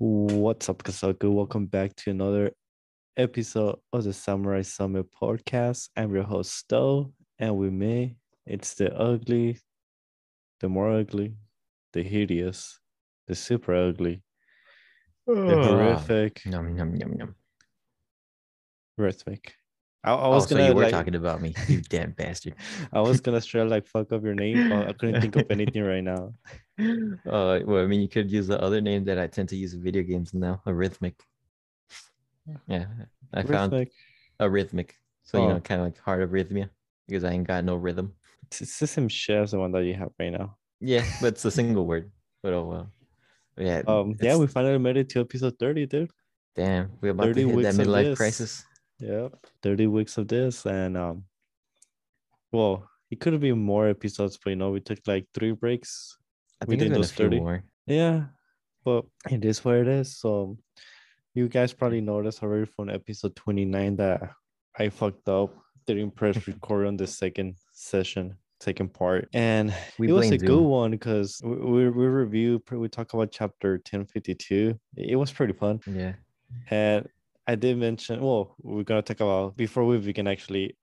What's up, Kasaku? Welcome back to another episode of the Samurai Summit podcast. I'm your host, Stowe, and with me, it's the ugly, the more ugly, the hideous, the super ugly, the horrific, Yum, yum, yum, yum. rhythmic. I Oh, was so you gonna were like, talking about me, you damn bastard. I was gonna straight like fuck up your name, but I couldn't think of anything right now. Well, I mean, you could use the other name that I tend to use in video games now, arrhythmic. Yeah, I found Rhythmic. arrhythmic. So, Oh, kind of like heart arrhythmia because I ain't got no rhythm. it's the same shit as the one that you have right now. Yeah, but it's a single word. But oh well. Yeah, Yeah, it's we finally made it to episode 30, dude. damn. We're about to 30 hit that weeks of midlife this. crisis. Yep. 30 weeks of this. And well, it could have been more episodes, but we took like 3 breaks I think it's within been a those few 30. more. Yeah, but it is what it is. So you guys probably noticed already from episode 29 that I fucked up, didn't press record on the second session, second part. And We it was blame a good Zoom. one because we talk about chapter 1052. It was pretty fun. Yeah. And I did mention, well, we're gonna talk about before we begin actually.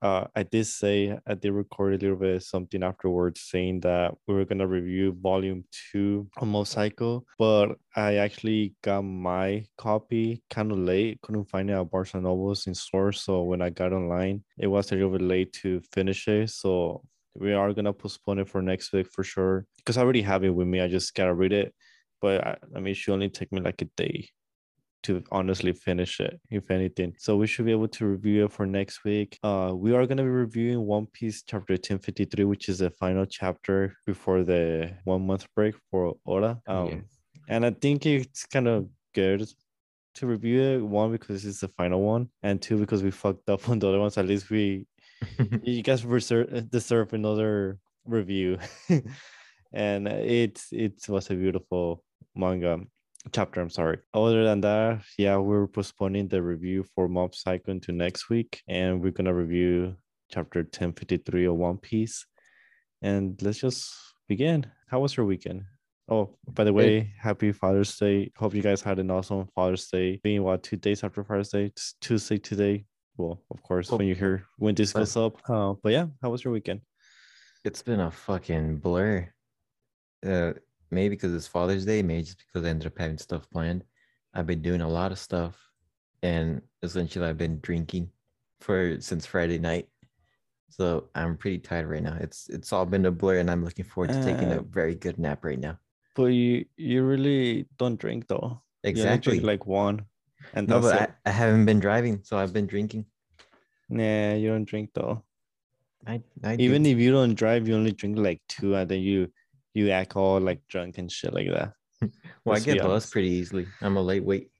I did record a little bit of something afterwards saying that we were gonna review volume 2 of Mob Psycho, but I actually got my copy kind of late, couldn't find it at Barnes and Nobles in stores. So when I got online, it was a little bit late to finish it. So we are gonna postpone it for next week for sure. Because I already have it with me. I just gotta read it. But I mean, it should only take me like a day to honestly finish it, if anything. So we should be able to review it for next week. We are gonna be reviewing One Piece chapter 1053, which is the final chapter before the 1 month break for Oda. Yeah. And I think it's kind of good to review it. One, because it's the final one, and two, because we fucked up on the other ones. At least you guys deserve another review. And it was a beautiful manga chapter. I'm sorry. Other than that, yeah, we're postponing the review for Mob Psycho into next week, and we're gonna review chapter 1053 of One Piece. And let's just begin. How was your weekend? Oh, by the Good. way, happy Father's Day. Hope you guys had an awesome Father's Day. Being what, 2 days after Father's Day? It's Tuesday today. Well, of course, Well, when this but goes up. But yeah, how was your weekend? it's been a fucking blur. uh Maybe because it's Father's Day, maybe just because I ended up having stuff planned. I've been doing a lot of stuff, and essentially I've been drinking for since Friday night. So I'm pretty tired right now. It's all been a blur, and I'm looking forward to taking a Uh, very good nap right now. but you really don't drink though. You only drink Exactly. like one, and No, that's but it. I haven't been driving, so I've been drinking. Nah, you don't drink though. I do. Even if you don't drive, you only drink like two, and then you act all like drunk and shit like that. Well, I Let's be get lost honest. pretty easily. I'm a lightweight.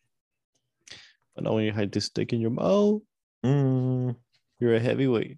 But now when you hide this stick in your mouth, Mm. you're a heavyweight.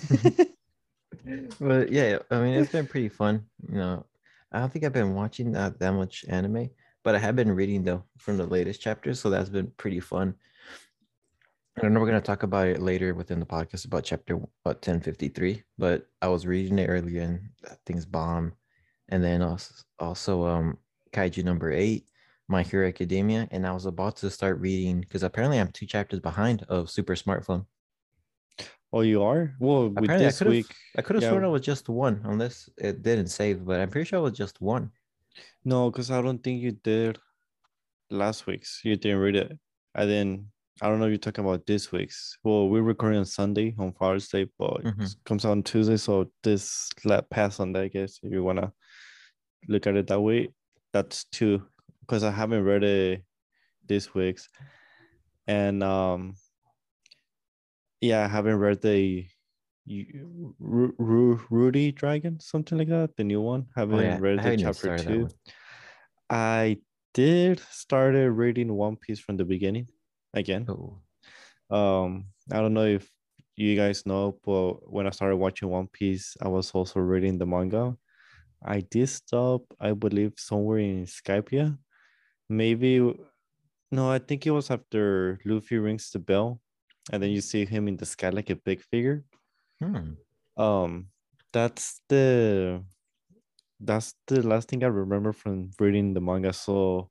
But yeah, I mean, it's been pretty fun. I don't think I've been watching that much anime, but I have been reading though from the latest chapters, so that's been pretty fun. I know we're gonna talk about it later within the podcast about chapter 1053, but I was reading it earlier and that thing's bomb. And then also Kaiju number 8, My Hero Academia, and I was about to start reading because apparently I'm 2 chapters behind of Super Smartphone. Oh, you are? Well, with Apparently, I this could have week, I could have yeah, sworn it was just one, unless it didn't save. But I'm pretty sure it was just one. no, because I don't think you did last week's. You didn't read it. I don't know if you're talking about this week's. Well, we're recording on Sunday on Father's Day, but it Hmm. comes out on Tuesday. So this past Sunday, I guess, if you wanna look at it that way, that's two. Because I haven't read it this week's, and yeah, I haven't read the Rudy Dragon, something like that, the new one. Oh Haven't yeah, I read the haven't even chapter started that two. one. I did started reading One Piece from the beginning again. Oh, I don't know if you guys know, but when I started watching One Piece, I was also reading the manga. I did stop, I believe, somewhere in Skypiea. Maybe no, I think it was after Luffy rings the bell, and then you see him in the sky like a big figure. hmm. Um, that's the that's the last thing I remember from reading the manga. So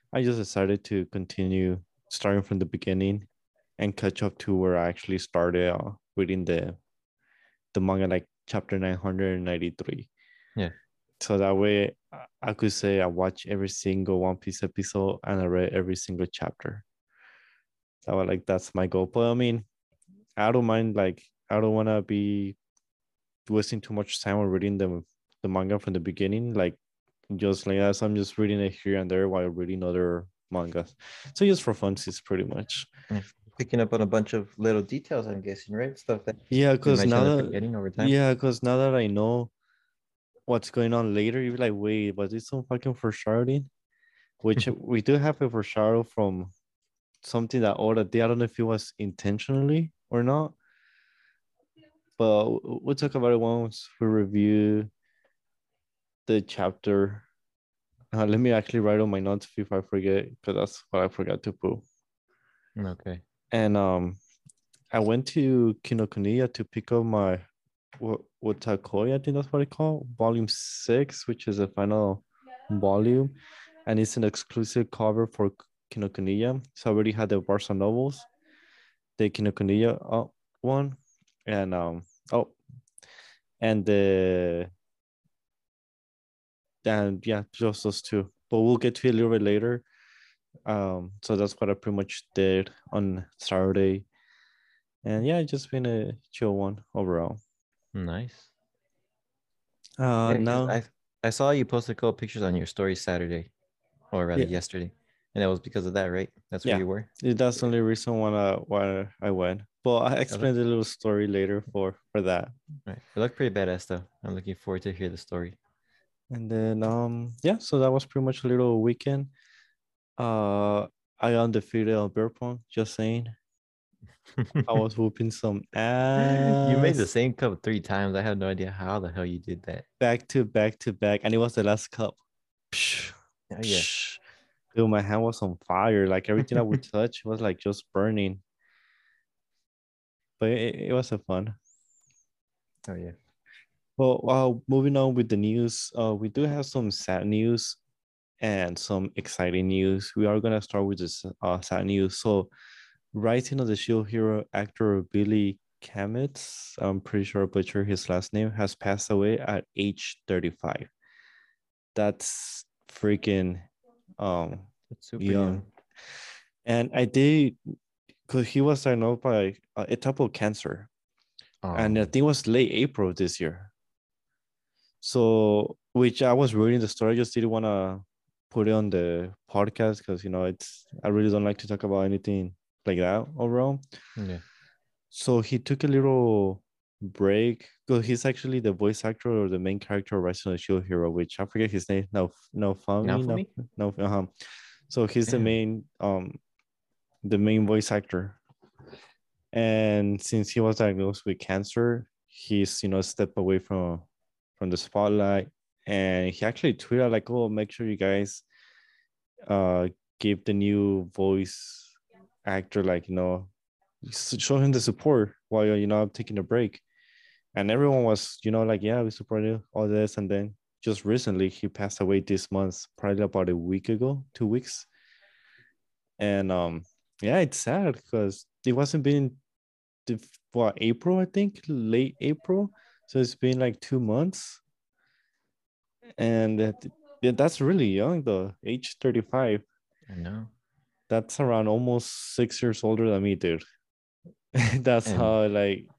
I just decided to continue starting from the beginning and catch up to where I actually started reading the manga, like chapter 993. Yeah. So that way I could say I watched every single One Piece episode and I read every single chapter. So like that's my goal. But I mean, I don't mind, like I don't wanna be wasting too much time on reading the manga from the beginning. Like just like as I'm just reading it here and there while reading other mangas. So just for fun, it's pretty much. Yeah. Picking up on a bunch of little details, I'm guessing, right? Stuff that Yeah, you because now mentioned are that forgetting over time. yeah, because now that I know what's going on later, you're like, wait, was this some fucking foreshadowing? Which we do have a foreshadow from something that Oda did. I don't know if it was intentionally or not, but we'll talk about it once we review the chapter. Let me actually write on my notes if I forget, because that's what I forgot to put. Okay. And I went to Kinokuniya to pick up my Wotakoi, I think that's what it called, volume 6, which is the final volume, and it's an exclusive cover for Kinokuniya. So I already had the Barca novels, the Kinokuniya one, and oh, and the and yeah, just those two. But we'll get to it a little bit later. So that's what I pretty much did on Saturday, and yeah, it's just been a chill one overall. Nice. Uh, Yeah, because now, I saw you post a couple pictures on your story Saturday, or rather yeah, yesterday, and that was because of that, right? That's where yeah, you were. that's the only reason why I went. But I I look, explained a little story later for that. right. You look pretty badass though. I'm looking forward to hear the story. And then yeah, so that was pretty much a little weekend. Uh, I undefeated on beer pong. Just saying, I was whooping some You made the ass same cup 3 times. I have no idea how the hell you did that. back to back to back, and it was the last cup. Psh, Oh yeah. psh. Dude, my hand was on fire. Like everything I would touch was like just burning. But it was a fun. Oh yeah. Well, moving on with the news, we do have some sad news and some exciting news. We are gonna start with this sad news. So, Rising of the Shield Hero actor Billy Kametz, I'm pretty sure I butchered his last name, has passed away at age 35. That's freaking It's super young. young. And I did, because he was diagnosed by a type of cancer, and I Oh. think it was late April this year. So, which I was reading the story, I just didn't want to put it on the podcast because it's I really don't like to talk about anything like that overall. Yeah. So he took a little break because he's actually the voice actor or the main character of Rise of the Shield Hero, which I forget his name. No, Now Fami, for no, me? no. So he's Damn. the main voice actor, and since he was diagnosed with cancer, he's stepped away from the spotlight, and he actually tweeted like, "Oh, make sure you guys give the new voice actor, like, show him the support while I'm taking a break." And everyone was like, "Yeah, we support you, all this." And then just recently he passed away this month, probably about a week ago, 2 weeks. And yeah, it's sad because it wasn't been April, I think, late April. So it's been like 2 months. And yeah, that's really young though, age 35. I know. That's around almost 6 years older than me, dude. That's And how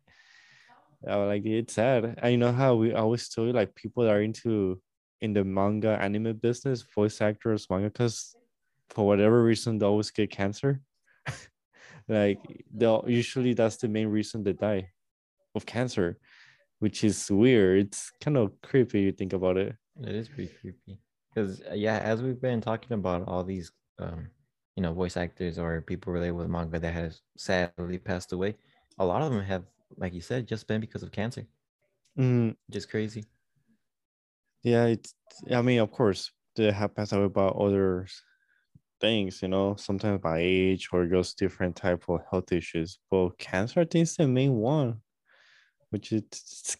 like it's sad. I know how we always tell you, like, people that are in the manga anime business, voice actors, manga, because for whatever reason they always get cancer. Like they'll usually that's the main reason they die of cancer, which is weird. It's kind of creepy you think about it. it is pretty creepy. Because yeah, as we've been talking about all these voice actors or people related with manga that has sadly passed away, a lot of them have, like you said, just been because of cancer. Mm, Just crazy. yeah, I mean, of course, they have passed away about other things, sometimes by age or just different type of health issues. But cancer, I think, is the main one, which is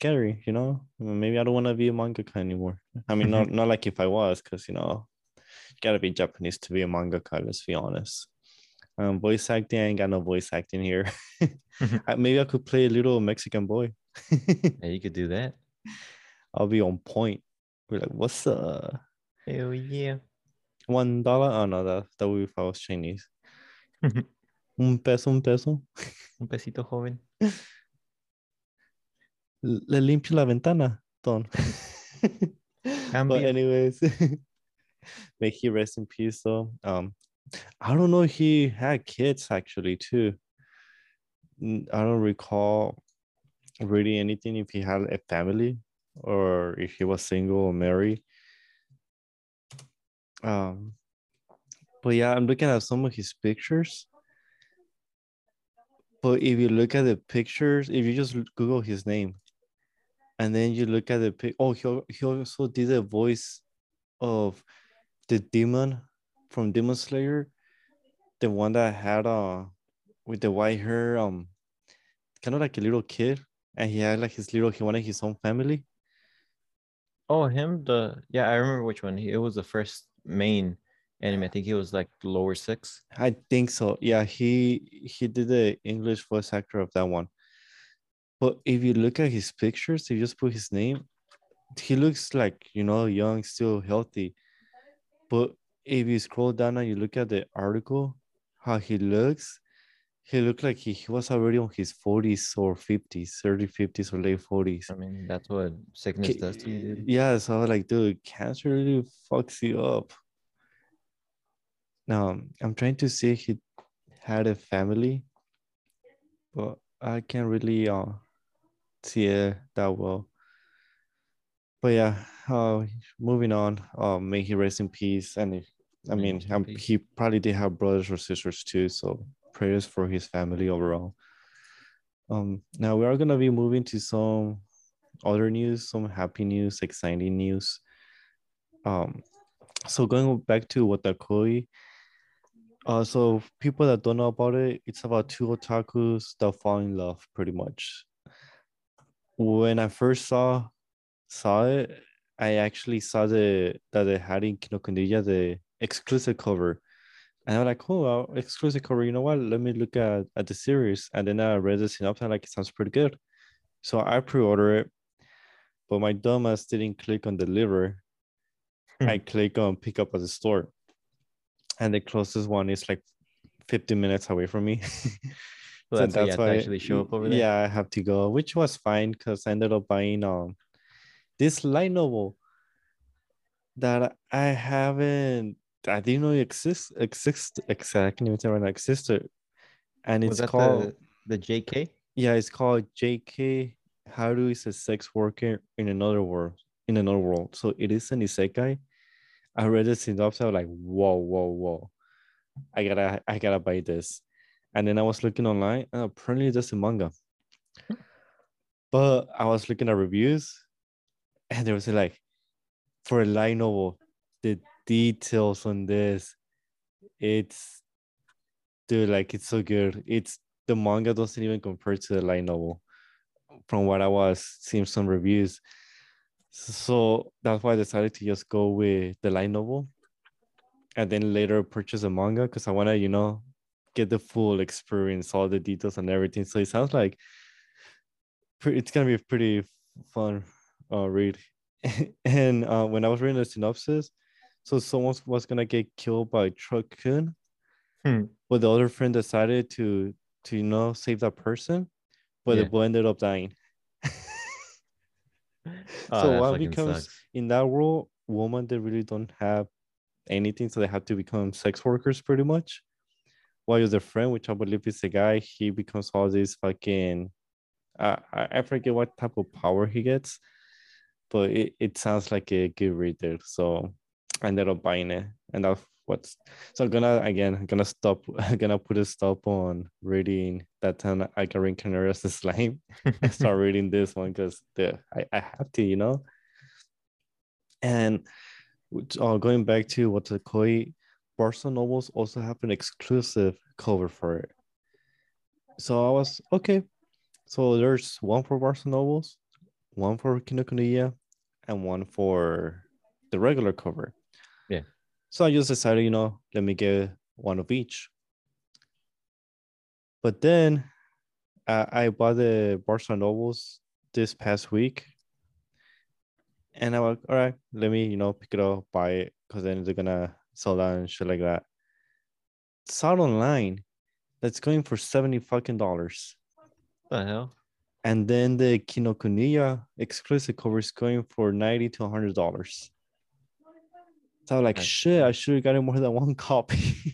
scary. Maybe I don't want to be a mangaka anymore. I mean, not like if I was, because gotta be Japanese to be a mangaka, let's be honest. Voice acting, I ain't got no voice acting here. Maybe I could play a little Mexican boy. Yeah, you could do that. I'll be on point. We're like, what's Hell yeah. $1? Oh no, that would be if I was Chinese. Un peso, un peso. Un pesito joven. Le limpio la ventana, Don. But Cambio. anyways, may he rest in peace though. I don't know, he had kids actually too. I don't recall reading anything if he had a family or if he was single or married. But yeah, I'm looking at some of his pictures. But if you look at the pictures, if you just Google his name and then you look at the he also did the voice of the demon from Demon Slayer, the one that had with the white hair, kind of like a little kid, and he had like he wanted his own family. Oh, him? I remember which one. It was the first main anime. I think he was like lower 6. I think so. Yeah, he did the English voice actor of that one. But if you look at his pictures, if you just put his name, he looks like, young, still healthy. But if you scroll down and you look at the article, how he looked like he was already on his 40s or 50s, early 50s or late 40s. I mean, that's what sickness does to you, dude. Yeah, so I was like, dude, cancer really fucks you up. Now, I'm trying to see if he had a family, but I can't really see it that well. But yeah, moving on. May he rest in peace. And he probably did have brothers or sisters too. So prayers for his family overall. Now we are gonna be moving to some other news, some happy news, exciting news. So going back to Watakoi. So people that don't know about it, it's about two otakus that fall in love, pretty much. When I first saw it, I actually saw that they had in Kinokuniya the exclusive cover. And I'm like, oh, exclusive cover, you know what? Let me look at the series. And then I read the synopsis, like, it sounds pretty good. So I pre-order it, but my dumbass didn't click on deliver. I click on pick up at the store. And the closest one is like 15 minutes away from me. So that's why you actually show up over there? Yeah, I have to go, which was fine because I ended up buying this light novel that I didn't know exactly when it existed. And Was it's that called the JK? Yeah, it's called JK Haru is a sex worker in another world. So it is an isekai. I read the synopsis, I was like, whoa. I gotta buy this. And then I was looking online and apparently there's a manga. But I was looking at reviews and there was like, for a light novel, the details on this, it's dude, like it's so good. It's the manga doesn't even compare to the light novel from what I was seeing some reviews. So that's why I decided to just go with the light novel and then later purchase a manga because I want to, get the full experience, all the details and everything. So it sounds like it's gonna be a pretty fun read. And when I was reading the synopsis, so someone was gonna get killed by Truck Kun, but the other friend decided to save that person, but the boy ended up dying. So what becomes sucks. in that world, women they really don't have anything, so they have to become sex workers pretty much. While the friend, which I believe is the guy, he becomes all these fucking I forget what type of power he gets, but it sounds like a good reader. So I ended up buying it. And that's what's so I'm gonna stop. I'm gonna put a stop on reading that time I can reincarnate as a slime and start reading this one because I have to. And going back to Watakoi, Barca novels also have an exclusive cover for it. So I was okay. So there's one for Barca novels, one for Kinokuniya, and one for the regular cover. Yeah. So I just decided, let me get one of each. But then I bought the Barnes and Nobles this past week. And I was all right, let me, pick it up, buy it, because then they're gonna sell out and shit like that. It's out online. That's going for $70 fucking dollars. What the hell? And then the Kinokuniya exclusive cover is going for $90 to $100. So I was like, That's shit, I should have gotten more than one copy.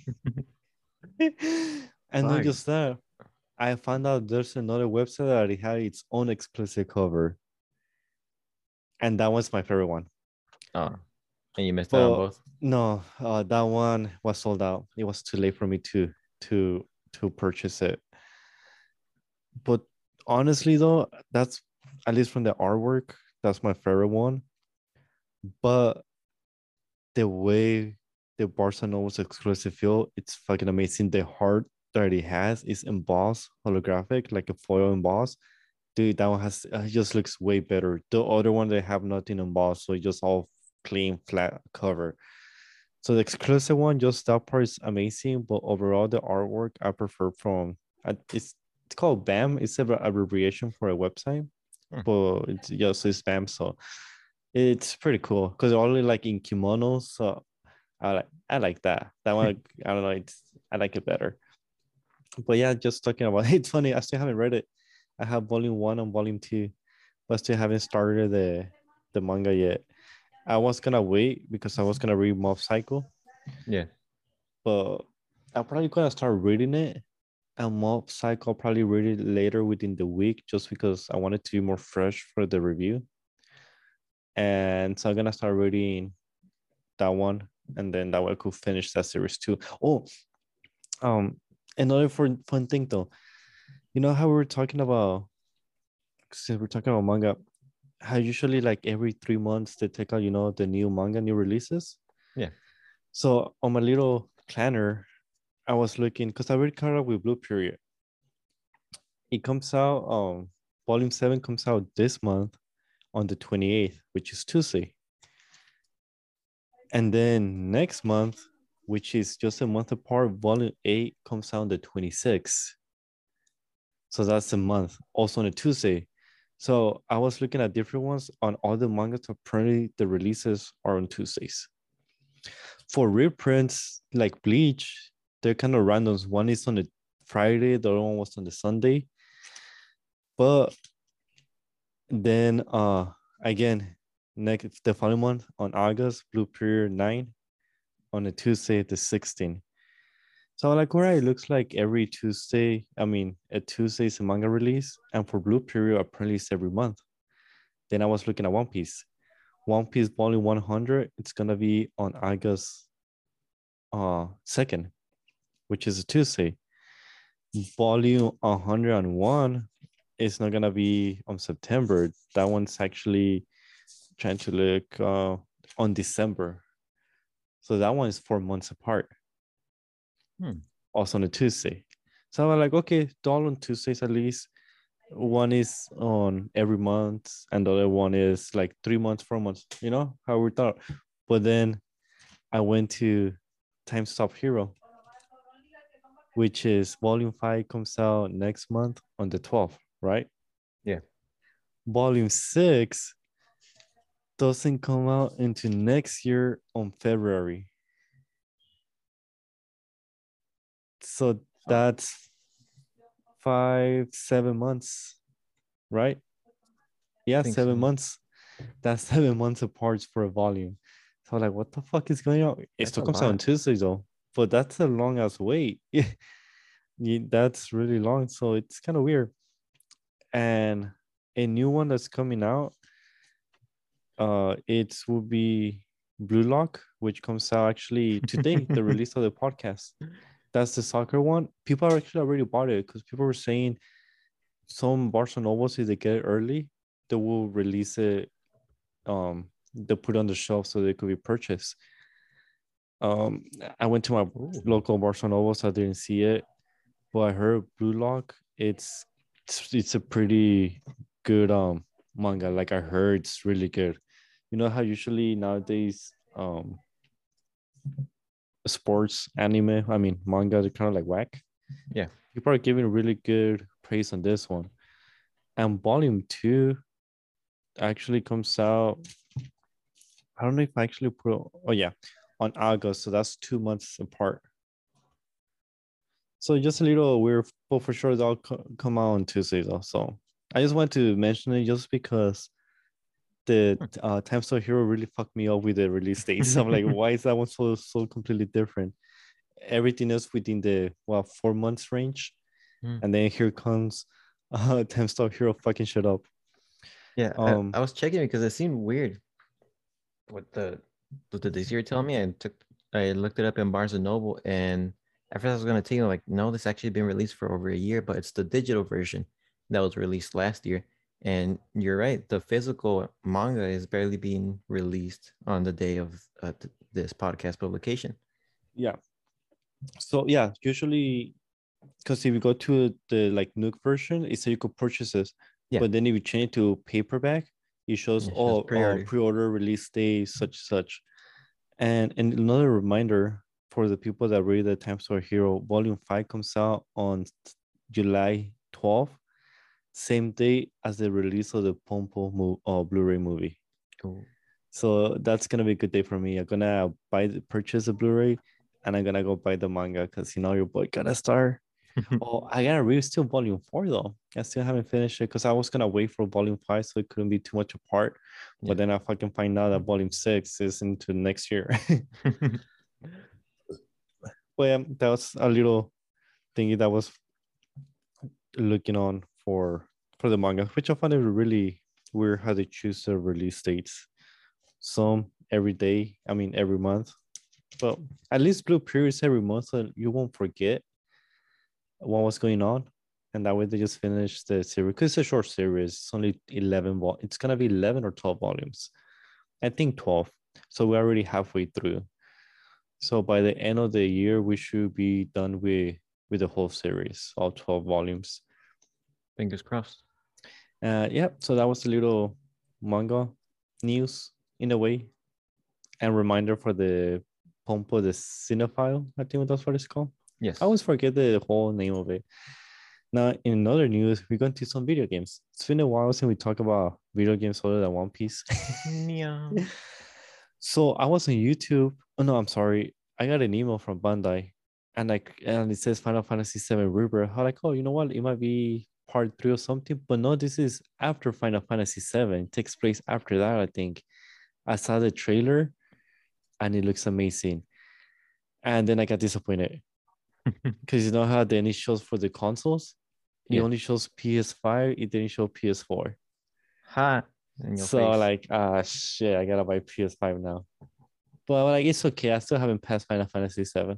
And not Fuck. just that, I found out there's another website that it had its own exclusive cover. And that was my favorite one. Oh, and you missed out on But both? no, that one was sold out. It was too late for me to purchase it. But honestly, though, that's at least from the artwork, that's my favorite one. But the way the Barcelona's exclusive feel, it's fucking amazing. The heart that it has is embossed, holographic, like a foil embossed. Dude, that one has it just looks way better. The other one they have nothing embossed, so it just all clean, flat cover. So the exclusive one, just that part is amazing, but overall the artwork I prefer from it's called BAM. It's an abbreviation for a website, but it's just it's BAM. So it's pretty cool because only like in kimonos. So I like that. That one I don't know. I like it better. But yeah, just talking about it's funny. I still haven't read it. I have volume 1 and volume 2, but still haven't started the manga yet. I was gonna wait because I was gonna read Mob Psycho, Yeah. but I'm probably gonna start reading it. And Mob Psycho, I'll probably read it later within the week just because I wanted to be more fresh for the review. And so I'm gonna start reading that one, and then that way I could finish that series too. Oh, um, another fun thing though, you know how we were talking about since we're talking about manga, how usually like every 3 months they take out, the new manga, new releases. Yeah. So on my little planner, I was looking because I already caught up with Blue Period. It comes out, volume 7 comes out this month on the 28th, which is Tuesday. And then next month, which is just a month apart, volume 8 comes out on the 26th. So that's a month, also on a Tuesday. So I was looking at different ones on all the mangas. Apparently, the releases are on Tuesdays. For reprints like Bleach, they're kind of randoms. One is on a Friday, the other one was on the Sunday. But then again, next the following month on August, Blue Period 9 on a Tuesday the 16th. So I'm like, all right, it looks like every Tuesday, a Tuesday is a manga release. And for Blue Period, apparently it's every month. Then I was looking at One Piece. One Piece Volume 100, it's gonna be on August 2nd, which is a Tuesday. Volume 101 is not gonna be on September. That one's actually trying to look on December. So that one is 4 months apart. Also on a Tuesday. So I'm like, okay, all on Tuesdays at least. One is on every month, and the other one is like 3 months, 4 months, how we thought. But then I went to Time Stop Hero, which is volume 5 comes out next month on the 12th, right? Yeah. Volume 6 doesn't come out into next year on February. So that's 5, 7 months, right? Yeah, 7 months. That's 7 months apart for a volume. So like, what the fuck is going on? It That's still a comes out on lot. Tuesday though, but that's a long ass wait. Yeah, that's really long. So it's kind of weird. And a new one that's coming out, it will be Blue Lock, which comes out actually today, the release of the podcast. That's the soccer one. People are actually already bought it because people were saying some Barcelona, if they get it early, they will release it. They'll put it on the shelf so they could be purchased. I went to my local Barcelona, so I didn't see it, but I heard Blue Lock. It's a pretty good manga. Like I heard, it's really good. You know how usually nowadays sports anime, I mean manga, they're kind of like whack. Yeah. People are giving really good praise on this one. And volume 2 actually comes out. I don't know if I actually put, oh yeah, on August. So that's 2 months apart. So just a little weird, but for sure they'll come out on Tuesday though. So I just want to mention it just because the Time Stone Hero really fucked me up with the release dates. I'm like, why is that one so completely different? Everything else within the 4 months range, and then here comes Time Stone Hero fucking shit up. Yeah, I was checking because it seemed weird. What the this you're telling me? I looked it up in Barnes and Noble, and at first I was gonna tell you like, no, this actually been released for over a year, but it's the digital version that was released last year. And you're right, the physical manga is barely being released on the day of this podcast publication. Yeah. So yeah, usually because if you go to the like Nook version, it says you could purchase this. Yeah. But then if you change to paperback, it shows pre-order release day such. And another reminder for the people that read the Time Stone Hero, Volume 5 comes out on July 12th, same day as the release of the Pompo Blu-ray movie. Cool. So that's gonna be a good day for me. I'm gonna purchase the Blu-ray, and I'm gonna go buy the manga because your boy gotta start. Oh, I gotta read still volume 4 though. I still haven't finished it because I was gonna wait for volume 5 so it couldn't be too much apart. Yeah. But then I fucking find out that volume 6 is into next year. But yeah, that was a little thingy that was looking on for the manga, which I found it really weird how they choose the release dates. Some every day, I mean every month. But at least Blue Periods every month so you won't forget what was going on, and that way they just finished the series because it's a short series. It's only 11 it's gonna be 11 or 12 volumes. I think 12. So we're already halfway through. So by the end of the year, we should be done with the whole series, all 12 volumes. Fingers crossed. Yeah, so that was a little manga news in a way, and reminder for the Pompo the Cinephile. I think that's what it's called. Yes. I always forget the whole name of it. Now, in other news, we're going to some video games. It's been a while since we talk about video games other than One Piece. Yeah. So I was on YouTube. Oh no, I'm sorry. I got an email from Bandai, and it says Final Fantasy VII Rebirth. I'm like, oh, you know what? It might be part 3 or something. But no, this is after Final Fantasy VII. It takes place after that, I think. I saw the trailer, and it looks amazing. And then I got disappointed because you know how the initials for the consoles, it only shows PS5. It didn't show PS4. Ha! So like, shit, I gotta buy PS5 now. But like, it's okay. I still haven't passed Final Fantasy VII.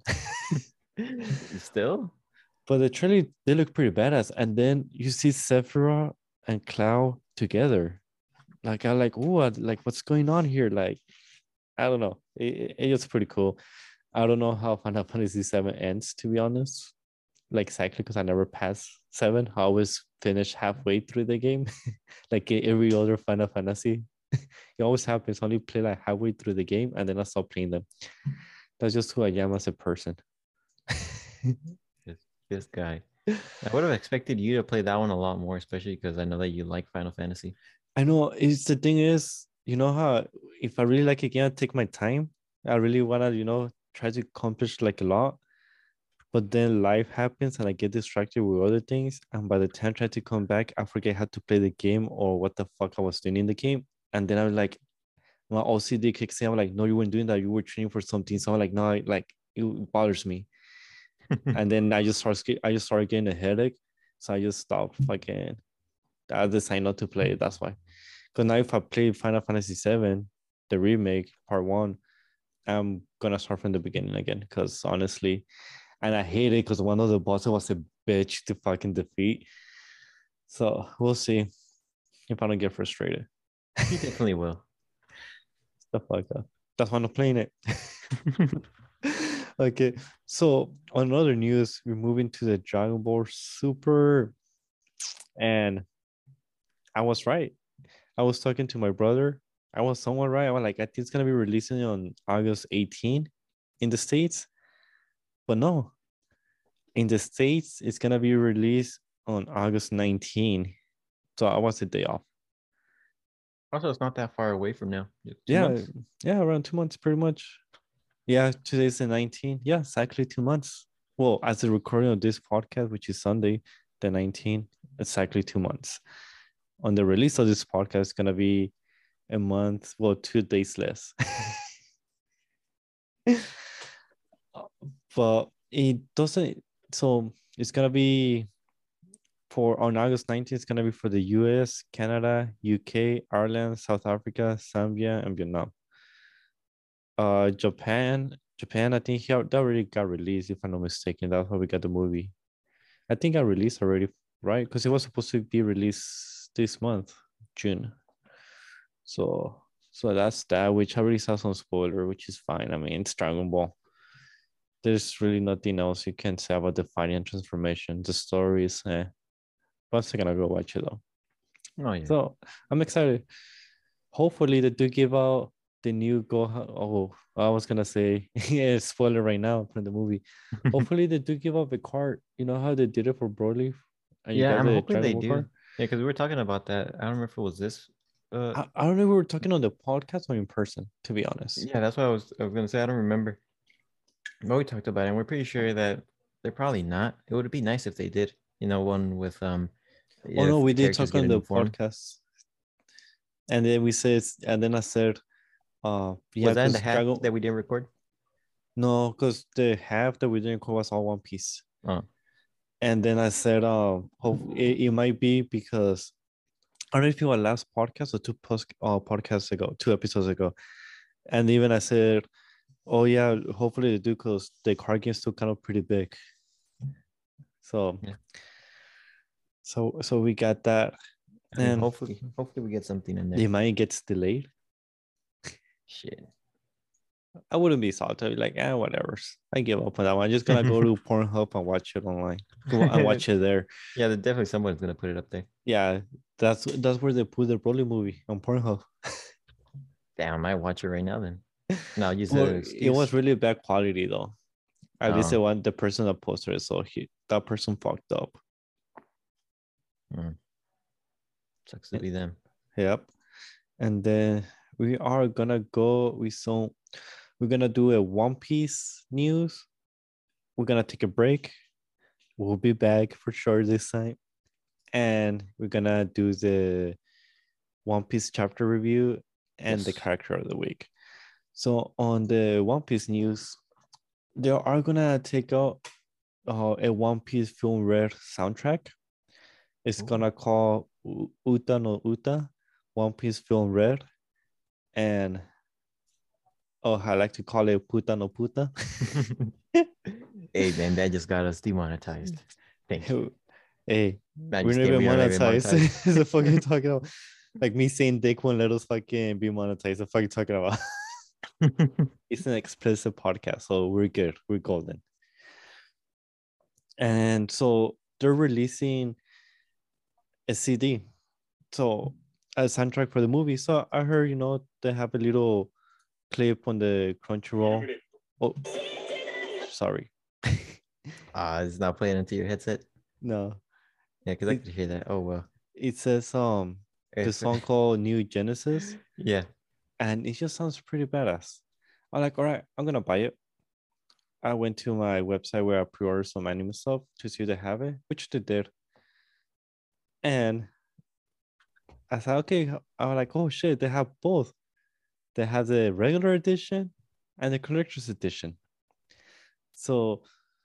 Still? But the trailer, they look pretty badass. And then you see Sephiroth and Cloud together. Like, I'm like, oh, like, what's going on here? Like, I don't know. It's pretty cool. I don't know how Final Fantasy VII ends, to be honest. Like, exactly, because I never passed 7. I always finish halfway through the game. Like every other Final Fantasy. It always happens. I only play like halfway through the game and then I stop playing them. That's just who I am as a person. This guy. I would have expected you to play that one a lot more, especially because I know that you like Final Fantasy. I know. It's the thing is, you know how if I really like a game, I take my time. I really wanna, try to accomplish like a lot. But then life happens and I get distracted with other things. And by the time I try to come back, I forget how to play the game or what the fuck I was doing in the game. And then I'm like, my OCD kicks in. I'm like, no, you weren't doing that. You were training for something. So I'm like, no, like it bothers me. And then I just started getting a headache. So I just stopped fucking. I decided not to play it. That's why. Because now if I play Final Fantasy VII, the remake, part 1, I'm gonna start from the beginning again. Because honestly, and I hate it because one of the bosses was a bitch to fucking defeat. So we'll see if I don't get frustrated. You definitely will. Stuff like that. That's why I'm not playing it. Okay. So on other news, we're moving to the Dragon Ball Super. And I was right. I was talking to my brother. I was somewhat right. I was like, I think it's gonna be releasing on August 18. in the States, but no, in the States, it's gonna be released on August 19. So I was a day off. Also, it's not that far away from now. 2 Yeah, months. yeah, around 2 months, pretty much. Yeah, today's the 19th. Yeah, exactly 2 months. Well, as the recording of this podcast, which is Sunday, the 19th, exactly 2 months. On the release of this podcast, it's gonna be a month, well, 2 days less. But it doesn't. So it's gonna be for on August 19th. It's gonna be for the U.S., Canada, UK, Ireland, South Africa, Zambia, and Vietnam. Japan. I think that already got released, if I'm not mistaken. That's how we got the movie. I think I released already, right? Because it was supposed to be released this month, June. So that's that, which I already saw some spoiler, which is fine. I mean, it's Dragon Ball. There's really nothing else you can say about the fighting transformation. The story is but I'm still gonna go watch it though. Oh yeah. So I'm excited. Hopefully they do give out the new Gohan. Oh, I was gonna say yeah, spoiler right now from the movie. Hopefully they do give out the card. You know how they did it for Broly, and you Yeah, got I'm the hoping Dragon they Ball do. card. Yeah, because we were talking about that. I don't remember if it was this. I don't know if we were talking on the podcast or in person, to be honest. Yeah, that's what I was gonna say. I don't remember. But we talked about it, and we're pretty sure that they're probably not. It would be nice if they did. One with Oh no, if we the did characters talk get on a the new form. podcast. And then we said, and then I said, yeah, Was that in the because half Dragon, that we didn't record? no, because the half that we didn't call was all One Piece. Oh, And then I said, it might be because I don't know if you were last podcast or podcasts ago, 2 episodes ago. And even I said, oh yeah, hopefully they do because the card game is still kind of pretty big. So, yeah. so we got that. I mean, And hopefully we get something in there. it might get delayed. Shit. I wouldn't be salty. Like, whatever. I give up on that one. I'm just gonna go to Pornhub and watch it online. Go and watch it there. Yeah, definitely someone's gonna put it up there. Yeah, that's where they put the Broly movie on Pornhub. Damn, I might watch it right now then. No, use Well, the it excuse. was really bad quality though. At least the person that posted it, so that person fucked up. Sucks to be them. Yep. And then we are gonna go. We're gonna do a One Piece news. We're gonna take a break. We'll be back for sure this time. And we're gonna do the One Piece chapter review and the character of the week. So on the One Piece news, they are gonna take out a One Piece Film Red soundtrack. It's gonna call Uta no Uta, One Piece Film Red, and I like to call it Puta no Puta. Hey man, that just got us demonetized. Thank you. Hey, we're not even monetized. What the fuck are you talking about? Like me saying dick won't let us fucking be monetized. The fuck are you talking about? It's an explicit podcast, so we're good. We're golden. And so they're releasing a CD, so a soundtrack for the movie. So I heard, they have a little clip on the Crunchyroll. Oh, sorry. It's not playing into your headset. No. Yeah, because I could hear that. Oh well. It says the song called New Genesis. Yeah. And it just sounds pretty badass. I'm like, all right, I'm gonna buy it. I went to my website where I pre-ordered some anime stuff to see if they have it, which they did. And I thought, okay, I was like, oh shit, they have both. They have the regular edition and the collector's edition. So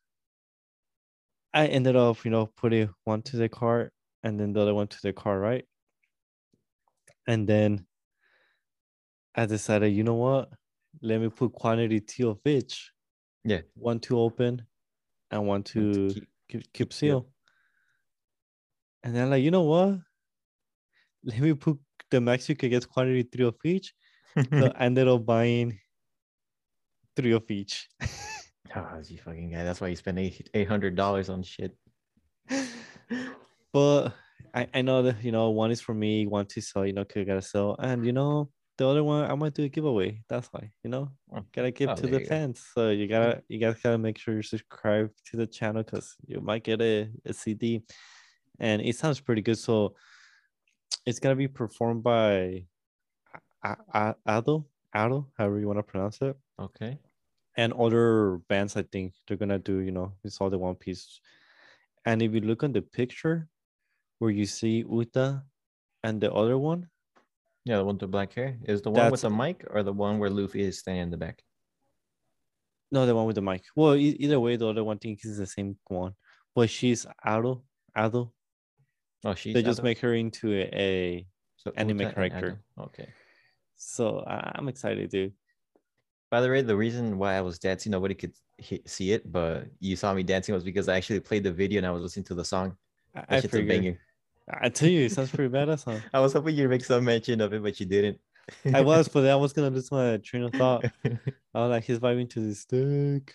I ended up, putting one to the cart and then the other one to the cart, right? And then I decided, you know what? Let me put quantity T of each. Yeah. One to open and one to keep seal. And then like, you know what? Let me put the max you can get quantity 3 of each. So I ended up buying 3 of each. Oh, you fucking guy. That's why you spend $800 on shit. But I know that, one is for me, one to sell, because I gotta sell. And, the other one I might do a giveaway. That's why, you know, gotta give to there the you go. fans. So you guys gotta make sure you subscribe to the channel because you might get a CD, and it sounds pretty good. So it's gonna be performed by Ado, however you want to pronounce it, Okay. and other bands. I think they're gonna do, you know, it's all the One Piece. And if you look on the picture where you see Uta and the other one, Yeah, the one with the black hair is the one with that's the mic, or the one where Luffy is standing in the back. no, the one with the mic. Well, either way, the other one thinks is the same one, but she's Ado. Oh, she's They just Ado. make her into a So anime Uta and character. Ado. Okay. So I'm excited, dude. By the way, the reason why I was dancing, nobody could see it, but you saw me dancing was because I actually played the video and I was listening to the song. That I shit's a figure. banger. I tell you, it sounds pretty badass, huh? I was hoping you'd make some mention of it, but you didn't. I was, but I was gonna lose my train of thought. I was like, he's vibing to the stick.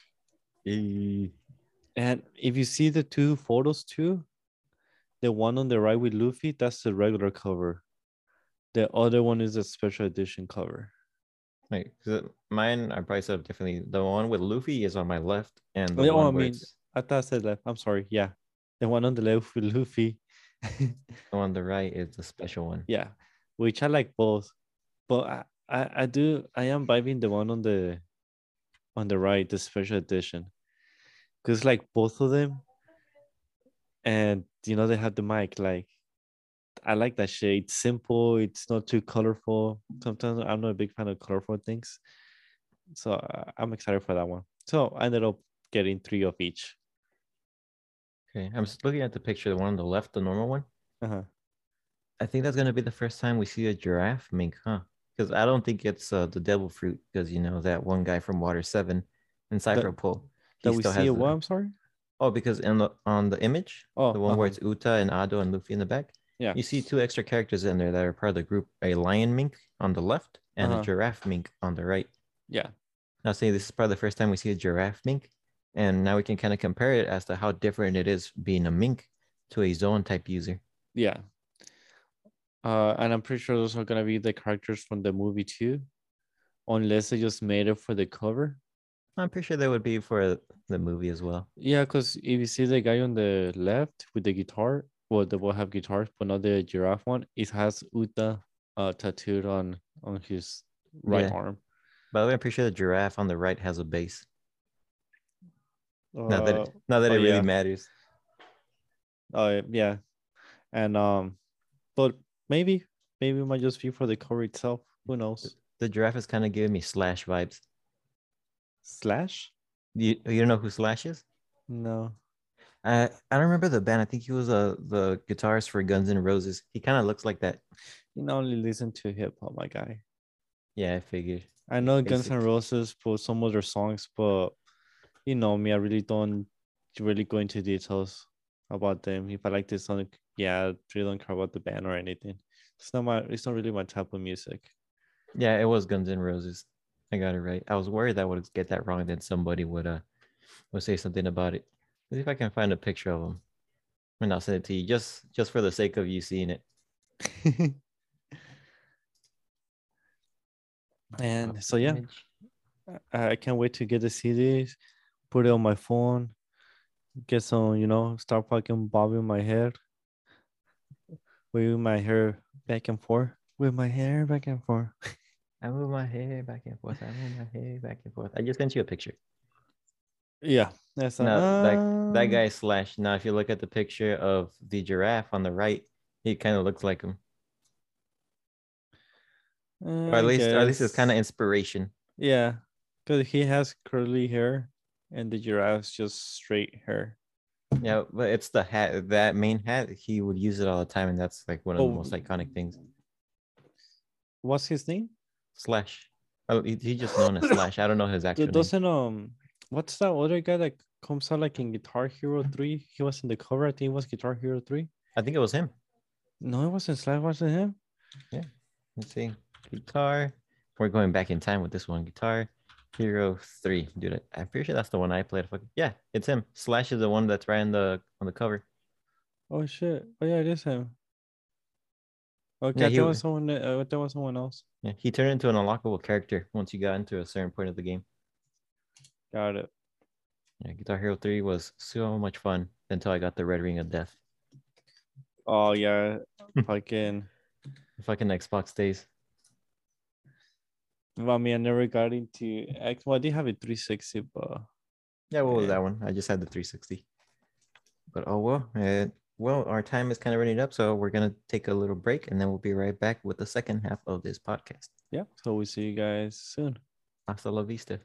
And if you see the two photos too, the one on the right with Luffy, that's the regular cover. The other one is a special edition cover. Wait, mine I probably said differently. The one with Luffy is on my left, and the Oh, one I where mean, it's I thought I said left. I'm sorry. Yeah, the one on the left with Luffy. the one on the right is the special one. Yeah, which I like both, but I am vibing the one on the right, the special edition, because like both of them, and you know they have the mic. Like I like that shit. It's simple. It's not too colorful. Sometimes I'm not a big fan of colorful things, so I'm excited for that one. So I ended up getting 3 of each. Okay, I'm just looking at the picture, the one on the left, the normal one. Uh-huh. I think that's gonna be the first time we see a giraffe mink, huh? Because I don't think it's the devil fruit, because you know that one guy from Water 7 and That Cypher Pull, he that we still see a has what? the I'm sorry. because on the image, the Oh, one where it's Uta and Ado and Luffy in the back, yeah. you see 2 extra characters in there that are part of the group: a lion mink on the left and a giraffe mink on the right. Yeah. Now, saying this is probably the first time we see a giraffe mink, and now we can kind of compare it as to how different it is being a mink to a zone type user. Yeah. And I'm pretty sure those are gonna be the characters from the movie too, unless they just made it for the cover. I'm pretty sure that would be for the movie as well. Yeah, because if you see the guy on the left with the guitar, well, they will have guitars, but not the giraffe one. It has Uta tattooed on his right Yeah. arm. By the way, I'm pretty sure the giraffe on the right has a bass. Not that Uh, it really yeah. matters. Yeah. And but maybe it might just be for the cover itself. Who knows? The giraffe is kind of giving me Slash vibes. Slash? You don't know who Slash is? No. I don't remember the band. I think he was the guitarist for Guns N' Roses. He kind of looks like that. You can only listen to hip hop, my guy. Yeah, I figured. I know Guns Basic. N' Roses for some of their songs, but you know me, I really don't really go into details about them. If I like this song, yeah, I really don't care about the band or anything. It's not really my type of music. Yeah, it was Guns N' Roses. I got it right. I was worried that I would get that wrong, and then somebody would say something about it. Let's see if I can find a picture of them. And I'll send it to you just for the sake of you seeing it. And so yeah, I can't wait to get the CDs, put it on my phone, get some, start fucking bobbing my hair, waving my hair back and forth, with my hair back and forth. I move my hair back and forth. I move my hair back and forth. I just sent you a picture. Yeah, that's No, that guy Slash. Now, if you look at the picture of the giraffe on the right, he kind of looks like him. Or at least it's kind of inspiration. Yeah, because he has curly hair, and the giraffe's just straight hair. Yeah, but it's the hat, that main hat. He would use it all the time, and that's like one of the most iconic things. What's his name? Slash. Oh, he just known as Slash. I don't know his actual name. What's that other guy that comes out like in Guitar Hero 3? He was in the cover. I think it was Guitar Hero 3. I think it was him. No, it wasn't Slash. Wasn't him? Yeah. Let's see. Guitar. We're going back in time with this one. Guitar Hero 3. Dude, I'm pretty sure that's the one I played. Yeah, it's him. Slash is the one that's right on the cover. Oh shit. Oh yeah, it is him. Okay, Yeah, there was someone else. yeah, he turned into an unlockable character once you got into a certain point of the game. Got it. Yeah, Guitar Hero 3 was so much fun until I got the Red Ring of Death. Oh yeah, fucking. Fucking Xbox days. Well, I mean, I never got into X. Well, I did have a 360, but Yeah, what was yeah. that one? I just had the 360. But oh well. Well, our time is kind of running up, so we're gonna take a little break and then we'll be right back with the second half of this podcast. Yeah. So we'll see you guys soon. Hasta la vista.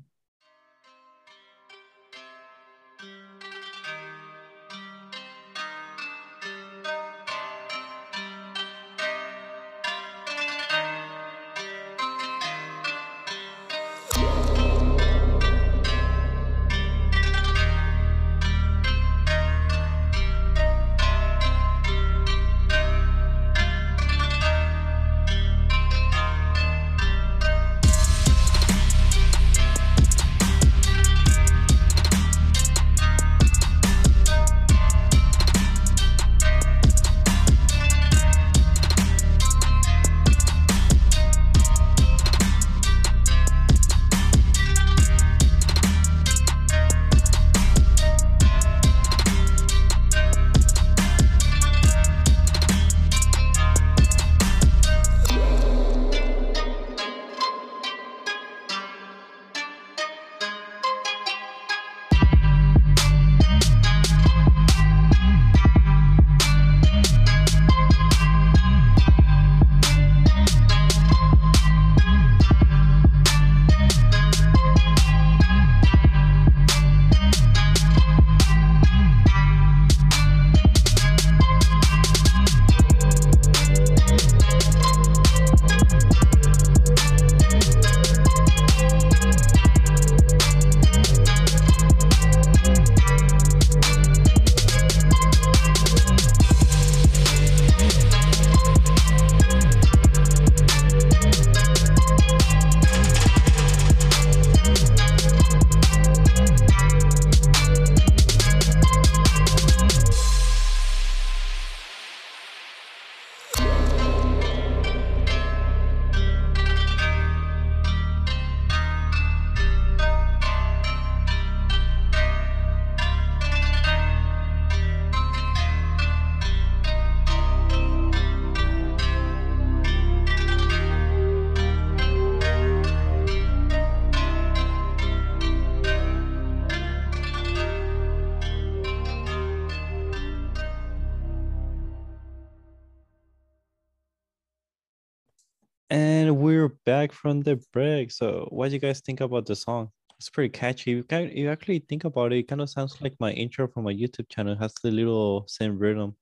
And we're back from the break. So, what do you guys think about the song? It's pretty catchy. You actually think about it, it kind of sounds like my intro from my YouTube channel. It has the little same rhythm.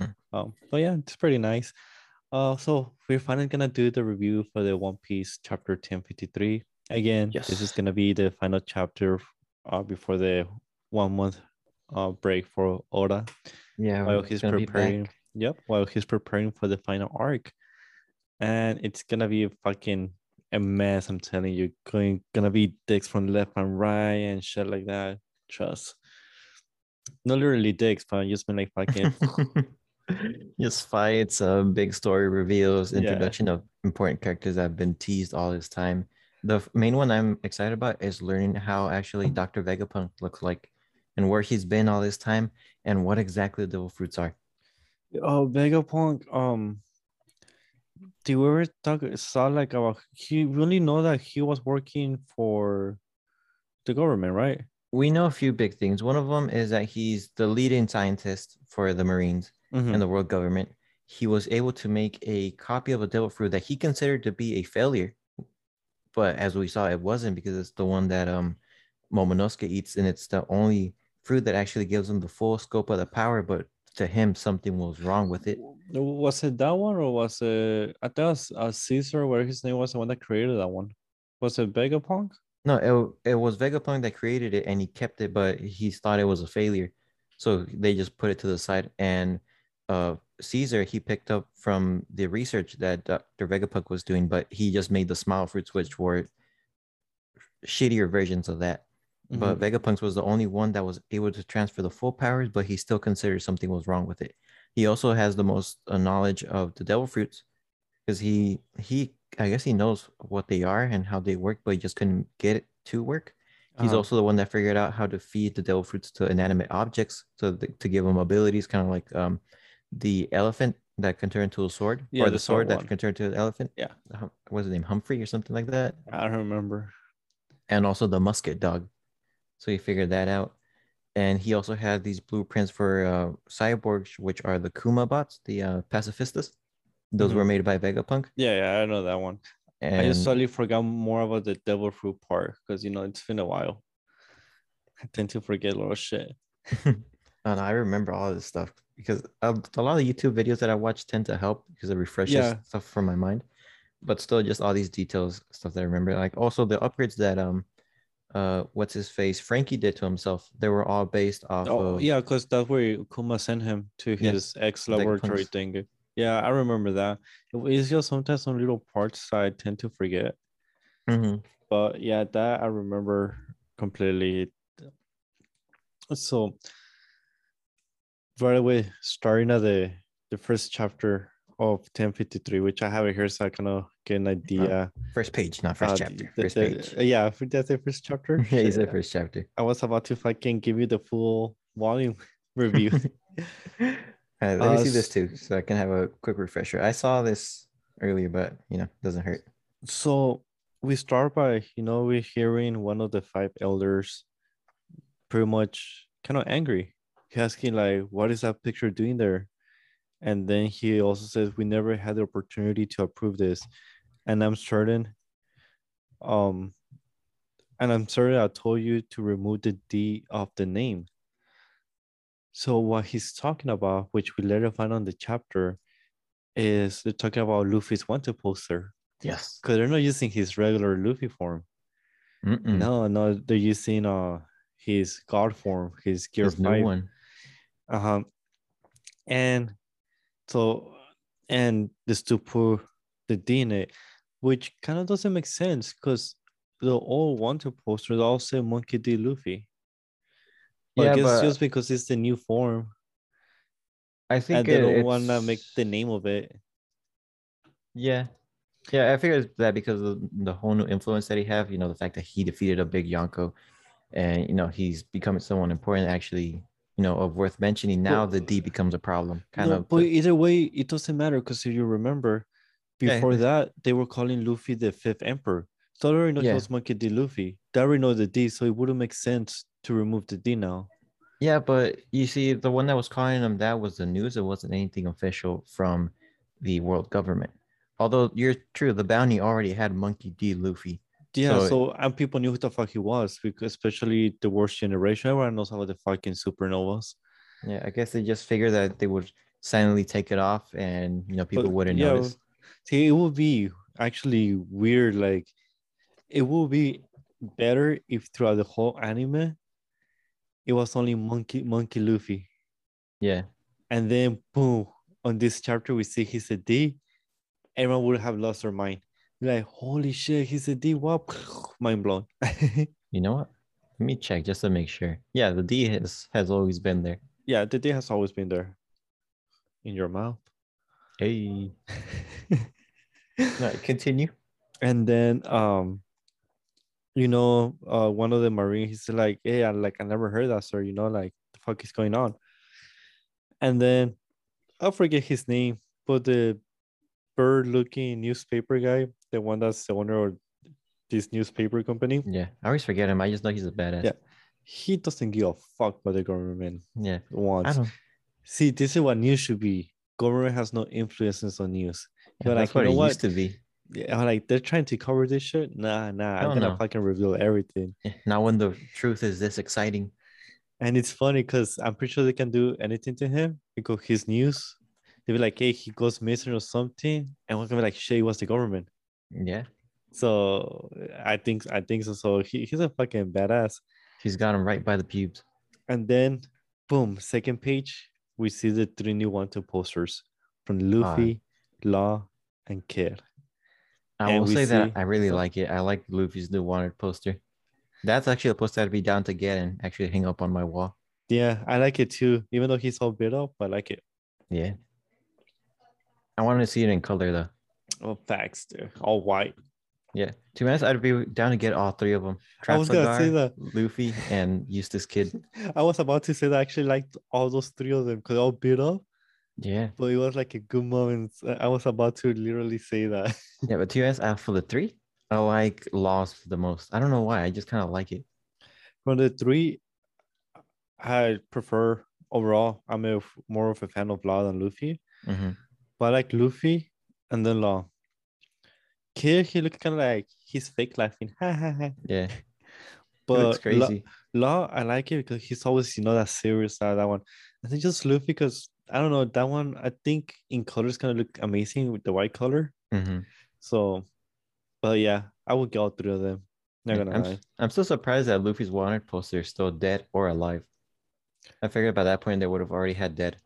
But yeah, it's pretty nice. So we're finally gonna do the review for the One Piece chapter 1053. Again, this is Yes. gonna be the final chapter before the 1 month break for Oda. Yeah, While we're he's gonna be preparing. back. Yep, while he's preparing for the final arc. And it's gonna be fucking a mess. I'm telling you, gonna be dicks from left and right and shit like that. Trust. Not literally dicks, but just been like fucking Just fights, big story reveals, yeah. introduction of important characters that have been teased all this time. The main one I'm excited about is learning how actually Dr. Vegapunk looks like and where he's been all this time and what exactly the devil fruits are. Oh, Vegapunk. Do you ever saw like about he really know that he was working for the government, right? We know a few big things. One of them is that he's the leading scientist for the Marines and the world government. He was able to make a copy of a devil fruit that he considered to be a failure. But as we saw, it wasn't because it's the one that Momonosuke eats, and it's the only fruit that actually gives him the full scope of the power. But to him, something was wrong with it. Was it that one or was it? I thought it was Caesar, where his name was the one that created that one. Was it Vegapunk? No, it was Vegapunk that created it, and he kept it, but he thought it was a failure, so they just put it to the side. And Caesar, he picked up from the research that Dr. Vegapunk was doing, but he just made the smile fruits, which were shittier versions of that. But Vegapunk's was the only one that was able to transfer the full powers, but he still considered something was wrong with it. he also has the most knowledge of the devil fruits because he I guess he knows what they are and how they work, but he just couldn't get it to work. He's Uh, also the one that figured out how to feed the devil fruits to inanimate objects to give them abilities, kind of like the elephant that can turn into a sword, yeah, or the the sword sword that one. can turn into an elephant. Yeah, What's his name? Humphrey or something like that. I don't remember. And also the musket dog. So he figured that out. And he also had these blueprints for cyborgs, which are the Kuma bots, the pacifistas. Those were Mhm. made by Vegapunk. Yeah, yeah, I know that one. I just And slightly forgot more about the devil fruit part because it's been a while. I tend to forget a lot of shit. and I remember all this stuff because a lot of YouTube videos that I watch tend to help because it refreshes Yeah. stuff from my mind. But still, just all these details, stuff that I remember. Like also the upgrades that what's his face Frankie did to himself. They were all based off Oh, of yeah, because that's where Kuma sent him to yeah, his ex laboratory Vegapunk's. thing. Yeah, I remember that. It's just sometimes some little parts I tend to forget. Hmm. But yeah, that I remember completely. So right away, starting at the first chapter of 1053, which I have it here so I kind of get an idea. First page, not first chapter. First page. Yeah, for that's the first chapter. Yeah, he said Shit. first chapter. I was about to fucking give you the full volume review. All right, let me Uh, see this too, so I can have a quick refresher. I saw this earlier, but doesn't hurt. so we start by, we're hearing one of the five elders pretty much kind of angry. He asking like, what is that picture doing there? And then he also says, we never had the opportunity to approve this. And I'm certain, um, I told you to remove the D of the name. So what he's talking about, which we later find on the chapter, is they're talking about Luffy's wanted poster. Yes. Because they're not using his regular Luffy form. Mm-mm. No, no, they're using his god form, his gear His new 5. one. Uh-huh. And so and this to put the D in it, which kind of doesn't make sense because the old wanted posters all say Monkey D. Luffy. But I Yeah, guess but just because it's the new form I think and they don't want to make the it's name of it. yeah. Yeah, I figured that because of the whole new influence that he have, the fact that he defeated a big Yonko and he's becoming someone important actually, of worth mentioning. Now But the D becomes a problem. Kind no, of but either way, it doesn't matter because if you remember, yeah, before that, they were calling Luffy the fifth emperor. So I already know he yeah. was Monkey D. Luffy. They already know the D, so it wouldn't make sense to remove the D now. Yeah, but you see, the one that was calling him that was the news. It wasn't anything official from the world government. Although you're true, the bounty already had Monkey D. Luffy. Yeah, So so and people knew who the fuck he was because especially the worst generation. Everyone knows about the fucking supernovas. yeah, I guess they just figured that they would silently take it off and people But wouldn't yeah, notice. see, it would be actually weird. Like it would be better if throughout the whole anime it was only Monkey Luffy. Yeah. And then boom, on this chapter we see he's a D, everyone would have lost their mind. Like, holy shit, he's a D. What? Mind blown. You know what? Let me check just to make sure. Yeah, the D has always been there. Yeah, the D has always been there in your mouth. Hey. All right, continue. And then one of the Marines, he's like, hey, I never heard that, sir. Like the fuck is going on? And then I forget his name, but the bird looking newspaper guy, the one that's the owner of this newspaper company. Yeah, I always forget him. I just know he's a badass. Yeah. He doesn't give a fuck what the government Yeah. I wants. don't. See, this is what news should be. Government has no influences on news. Yeah, You're that's like, you what it know used what? to be. Yeah, like they're trying to cover this shit. Nah, I'm Hell gonna no. fucking reveal everything. Yeah, not when the truth is this exciting. And it's funny because I'm pretty sure they can do anything to him because his news. They'll be like, hey, he goes missing or something, and we're gonna be like, shit, it was the government. Yeah, So I think so. So he's a fucking badass. he's got him right by the pubes. And then, boom, second page, we see the three new wanted posters from Uh, Luffy, Law, and Kid. I And will we say that see, I really like it. I like Luffy's new wanted poster. That's actually a poster I'd be down to get and actually hang up on my wall. yeah, I like it too. Even though he's all bit up, I like it. Yeah. I want to see it in color though. Oh, facts, dude. All white. Yeah. To be honest, I'd be down to get all three of them. I was gonna say Trafalgar, that. Luffy, and Eustace Kid. I was about to say that I actually liked all those three of them because they all beat up, Yeah. but it was like a good moment. I was about to literally say that. Yeah, but to be honest, for the three, I like Lost the most. I don't know why. I just kind of like it. From the three, I prefer overall. I'm more of a fan of Law than Luffy, Mm-hmm. but I like Luffy and then Law. Kid, he looked kind of like he's fake laughing, ha ha ha. Yeah. He looks But crazy. Law, I like it because he's always that serious side. That one, I think just Luffy because I don't know that one. I think in colors kind of look amazing with the white color. Mm-hmm. So, but yeah, I would get all three of them. Not Yeah. gonna lie. I'm still surprised that Luffy's wanted poster is still dead or alive. I figured by that point they would have already had dead.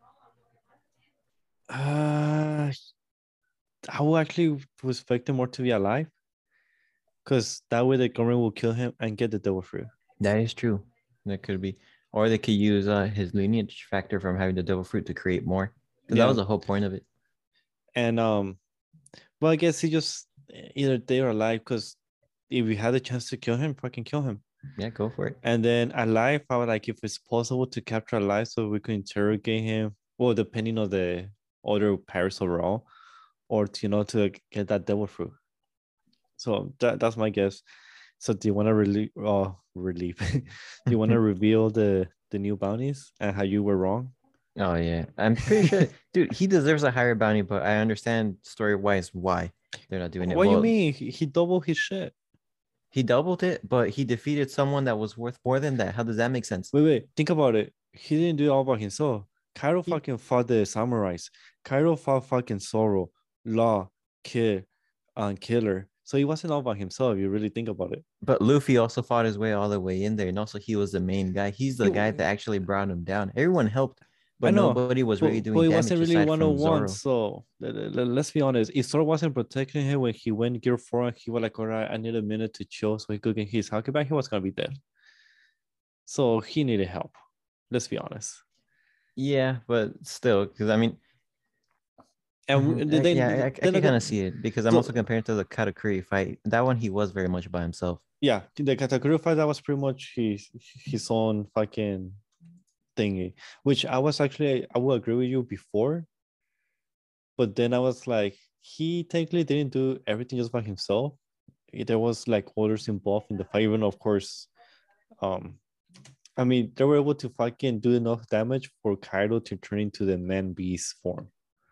Uh, I would actually expect him more to be alive because that way the government will kill him and get the devil fruit. That is true. That could be. Or they could use his lineage factor from having the devil fruit to create more. Because that Yeah, was the whole point of it. and well, I guess he just either dead or alive because if we had a chance to kill him, fucking kill him. Yeah, go for it. And then alive, I would like if it's possible to capture alive so we could interrogate him. Well, depending on the other pirates overall, or to to get that devil fruit. So that's my guess. So do you want to relieve? Do you want to reveal the new bounties and how you were wrong? Oh yeah, I'm pretty sure, dude. He deserves a higher bounty, but I understand story wise why they're not doing it. What do you Well, mean? He doubled his shit. he doubled it, but he defeated someone that was worth more than that. How does that make sense? Wait. Think about it. He didn't do it all by himself. Kaido He, fucking fought the samurais. Kaido fought fucking Zoro, Law, Kid, and Killer. So he wasn't all by himself. You really think about it. but Luffy also fought his way all the way in there, and also he was the main guy. He's the guy that actually brought him down. Everyone helped, I but know, nobody was really but doing it wasn't damage really aside one from on one. Zoro. So let's be honest. If Zoro wasn't protecting him when he went Gear 4 and he was like, all right, I need a minute to chill so he could get his Haki back, he was gonna be dead. So he needed help. Let's be honest. Yeah, but still, because I mean, And yeah, I then can kind of see it because I'm also so comparing to the Katakuri fight. That one he was very much by himself. yeah, the Katakuri fight that was pretty much his own fucking thingy, which I will agree with you before, but then I was like, he technically didn't do everything just by himself. There was like others involved in the fight, even of course, um, I mean, they were able to fucking do enough damage for Kaido to turn into the man beast form,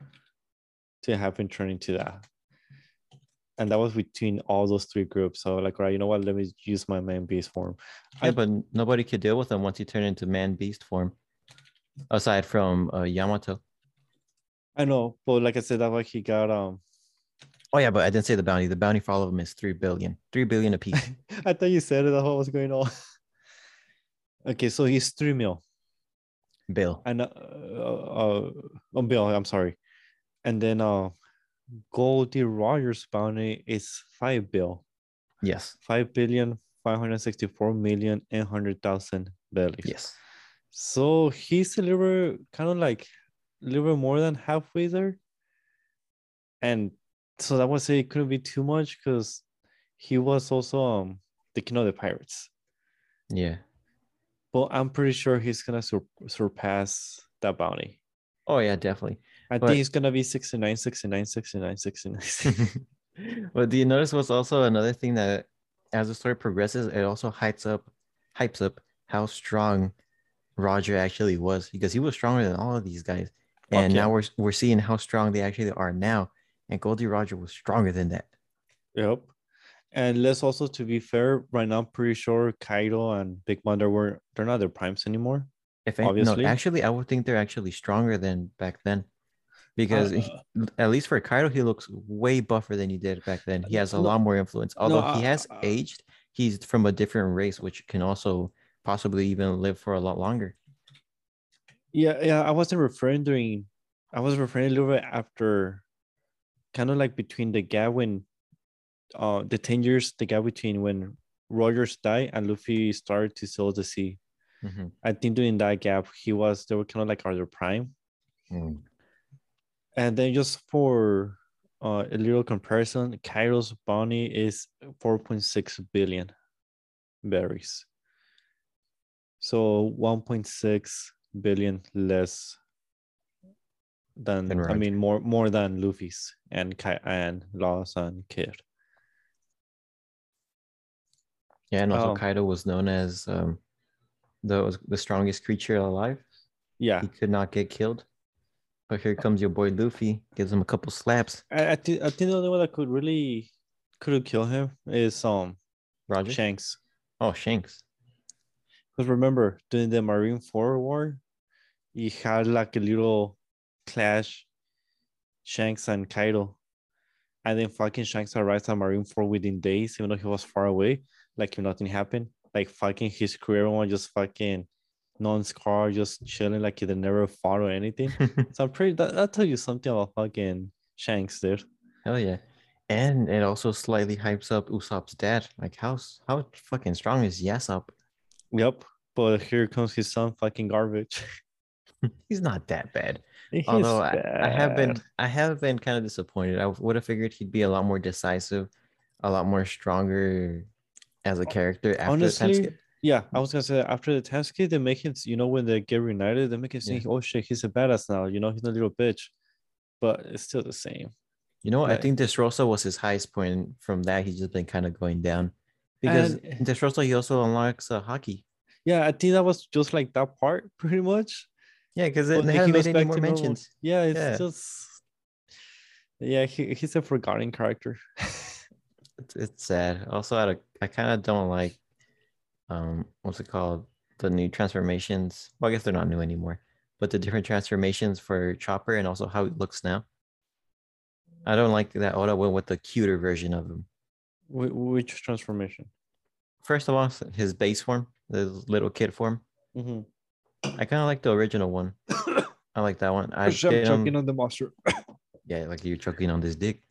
to have him turn into that. And that was between all those three groups. So like, all right, you know what? Let me use my man beast form. Yeah, but nobody could deal with him once he turned into man beast form, aside from Yamato. I know, but like I said, that way he got Oh yeah, but I didn't say the bounty. The bounty for all of them is 3 billion. 3 billion apiece. I thought you said it. That's what was going on. Okay, so he's 3 mil. Bill. And Bill, I'm sorry. And then Goldie Rogers bounty is 5 bill. Yes. 5,564,800,000 bellies. Yes. So he's a little kind of like a little more than halfway there. And so that would say it couldn't be too much because he was also the king of the pirates. Yeah. But I'm pretty sure he's gonna surpass that bounty. Oh yeah, definitely. I think he's gonna be 69, 69, 69, 69. But do you notice what's also another thing that as the story progresses, it also hypes up how strong Roger actually was, because he was stronger than all of these guys. And now we're seeing how strong they actually are now. And Goldie Roger was stronger than that. Yep. And let's also, to be fair, right now I'm pretty sure Kaido and Big Mom they're not their primes anymore. No, actually, I would think they're actually stronger than back then. Because at least for Kaido, he looks way buffer than he did back then. He has a lot more influence. Although he has aged, he's from a different race, which can also possibly even live for a lot longer. Yeah. I was referring a little bit after, kind of like between the gap when the 10 years, the gap between when Rogers died and Luffy started to sail the sea. Mm-hmm. I think during that gap, they were kind of like at their prime. And then just for a little comparison, Kaido's bounty is 4.6 billion berries. So 1.6 billion less than, I Roger. mean, more than Luffy's and Laws and Kid. Yeah, and also Kaido was known as the strongest creature alive. Yeah, He could not get killed. But here comes your boy Luffy, gives him a couple slaps. I think the only one that could kill him is Roger. Shanks. Oh, Shanks. Because remember, during the Marineford War, he had like a little clash, Shanks and Kaido. And then fucking Shanks arrives at Marineford within days, even though he was far away, like if nothing happened. Like fucking his crew, everyone just fucking non-scar, just chilling, like they never fought or anything. So I'm pretty that tell you something about fucking Shanks, dude. Hell yeah. And it also slightly hypes up Usopp's dad. Like how fucking strong is Yasop? Yep. But here comes his son, fucking garbage. He's not that bad. He's Although bad. I have been kind of disappointed. I would have figured he'd be a lot more decisive, a lot more stronger as a character after the time Honestly, skip. yeah, I was gonna say after the task kid, they make it, when they get reunited, they make it seem, Yeah. oh shit, he's a badass now, he's a little bitch. But it's still the same. You know what? I Like, think Dressrosa was his highest point. From that, he's just been kind of going down. Because and in Dressrosa, he also unlocks hockey. yeah, I think that was just like that part pretty much. Yeah, because they But then haven't he made goes any back more to normal. mentions. Yeah, it's Yeah, just he's a forgotten character. it's sad. Also, I kind of don't like what's it called? The new transformations. Well, I guess they're not new anymore, but the different transformations for Chopper and also how he looks now. I don't like that Oda went with the cuter version of him. Which transformation? First of all, his base form, the little kid form. Mm-hmm. I kind of like the original one. I like that one. I I'm did choking on the monster. yeah, like you're choking on this dick.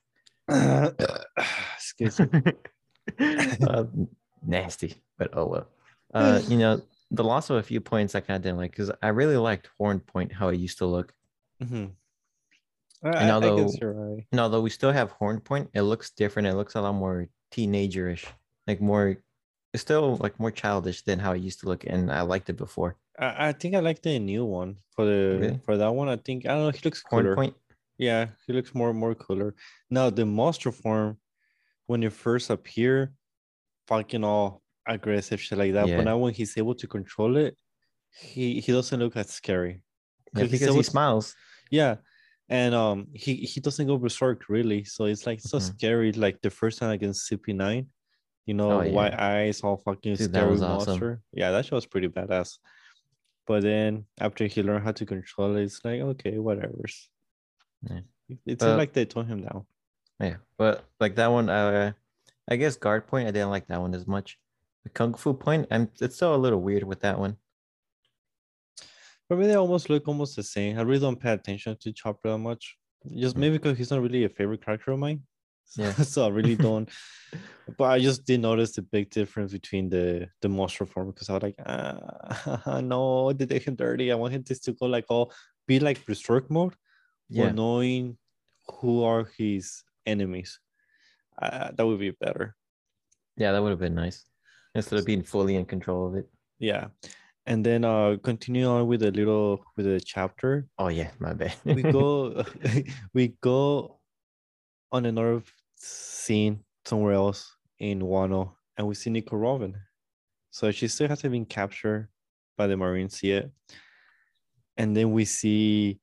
Excuse me. uh, Nasty, but oh well. The loss of a few points I kind of didn't like because I really liked Horn Point how it used to look. Mm-hmm. And I guess you're right. although we still have Horn Point, it looks different. It looks a lot more teenagerish, like more. It's still like more childish than how it used to look, and I liked it before. I think I like the new one Really, for that one. I think, I don't know, he looks Horn cooler. Point. Yeah, he looks more cooler. Now the monster form, when you first appear, fucking all aggressive shit like that. But Yeah, now when he's able to control it, he doesn't look as scary. yeah, Because he's because he able to, smiles. yeah. And he doesn't go berserk really. So it's like so Mhm. scary. Like the first time against CP9, Oh white yeah, eyes, all fucking dude, that scary was awesome. monster. Yeah, that shit was pretty badass. But then after he learned how to control it, it's like, okay, whatever. Yeah. It seemed But like they toned him down. yeah, but like that one, I guess Guard Point, I didn't like that one as much. The Kung Fu Point, it's still a little weird with that one. For me, they almost look almost the same. I really don't pay attention to Chopper that much. Just Mm. maybe because he's not really a favorite character of mine. So, Yeah. so I really don't. But I just did notice the big difference between the monster form because I was like, no, they did him dirty. I want him to go like all be like Berserk mode, but Yeah. knowing who are his enemies. That would be better. Yeah, that would have been nice. Instead of being fully in control of it. Yeah. And then continue on with the chapter. Oh yeah, my bad. We go we go on another scene somewhere else in Wano, and we see Nico Robin. So she still hasn't been captured by the Marines yet. And then we see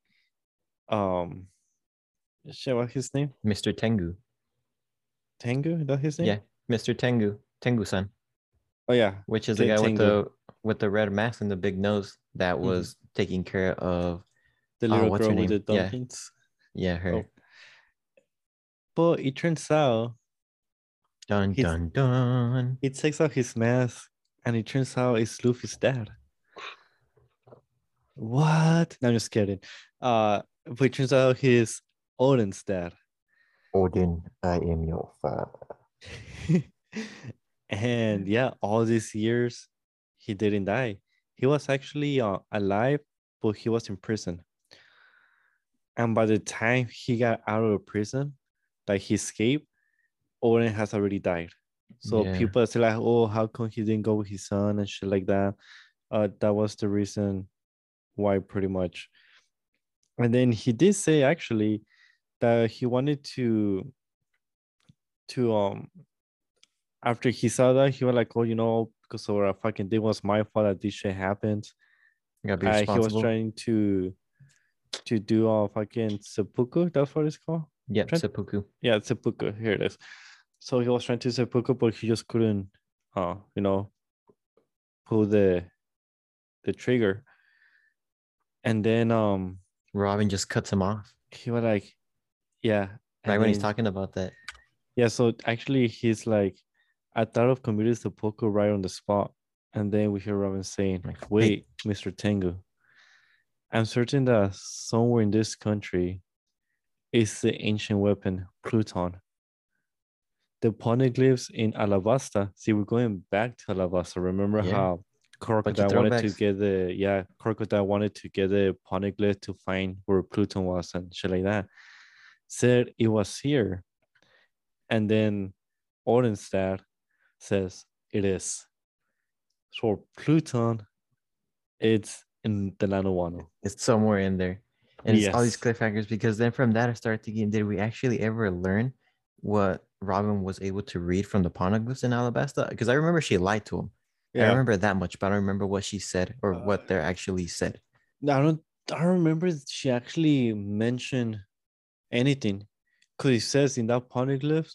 shit, what's his name? Mr. Tengu. Tengu? Is that his name? Yeah, Mr. Tengu. Tengu-san. Oh yeah. Which is the guy Tengu. with the red mask and the big nose that Mhm. was taking care of The little what's girl her with the name? Yeah. dumplings. Yeah, her. Oh. But it turns out Dun dun dun. he takes out his mask and it turns out it's Luffy's dad. What? No, I'm just kidding. But it turns out he's Odin's dad. Odin, I am your father. And yeah, all these years he didn't die. He was actually alive, but he was in prison. And by the time he got out of prison, like he escaped, Oren has already died. So Yeah. people say like, oh, how come he didn't go with his son and shit like that? That was the reason why, pretty much. And then he did say actually that he wanted to after he saw that, he was like, oh, because of what I fucking did was my fault that this shit happened. You gotta be He was responsible. trying to do fucking seppuku. That's what it's called. Yep, Trying- seppuku. Yeah, seppuku. Here it is. So he was trying to seppuku, but he just couldn't, pull the trigger. And then Robin just cuts him off he was like, yeah. right And when he's then talking about that. yeah, so actually he's like, I thought of committing seppuku right on the spot. And then we hear Robin saying, Like, wait, Mr. Tengu, I'm certain that somewhere in this country is the ancient weapon Pluton. The poneglyphs in Alabasta. See, we're going back to Alabasta. Remember yeah, how bunch of Crocodile wanted to throwbacks. get Crocodile wanted to get the poneglyph to find where Pluton was and shit like that. Said it was here. And then Odenstad says it is. So Pluton, it's in the land of Wano. It's somewhere in there. And it's all these Yes. cliffhangers because then from that I started thinking, did we actually ever learn what Robin was able to read from the poneglyphs in Alabasta? Because I remember she lied to him. I Yeah. remember that much, but I don't remember what she said or Uh, what they're actually said. I don't remember she actually mentioned anything. Because it says in that poneglyph,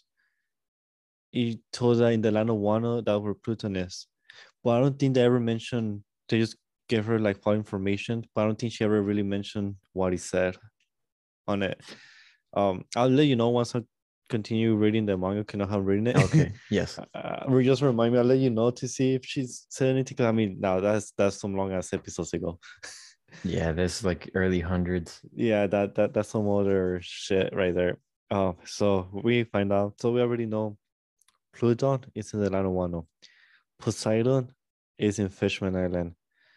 he told her in the land of Wano that where Pluton is. But I don't think they ever mentioned, they just gave her like full information, but I don't think she ever really mentioned what he said on it. I'll let you know once I continue reading the manga, because I haven't reading it. Okay. Yes. Just remind me, I'll let you know to see if she's said anything. 'Cause I mean, now that's some long ass episodes ago. Yeah, there's like early hundreds. Yeah, that's some other shit right there. So we find out. So we already know Pluton is in the land of Wano. Poseidon is in Fishman Island.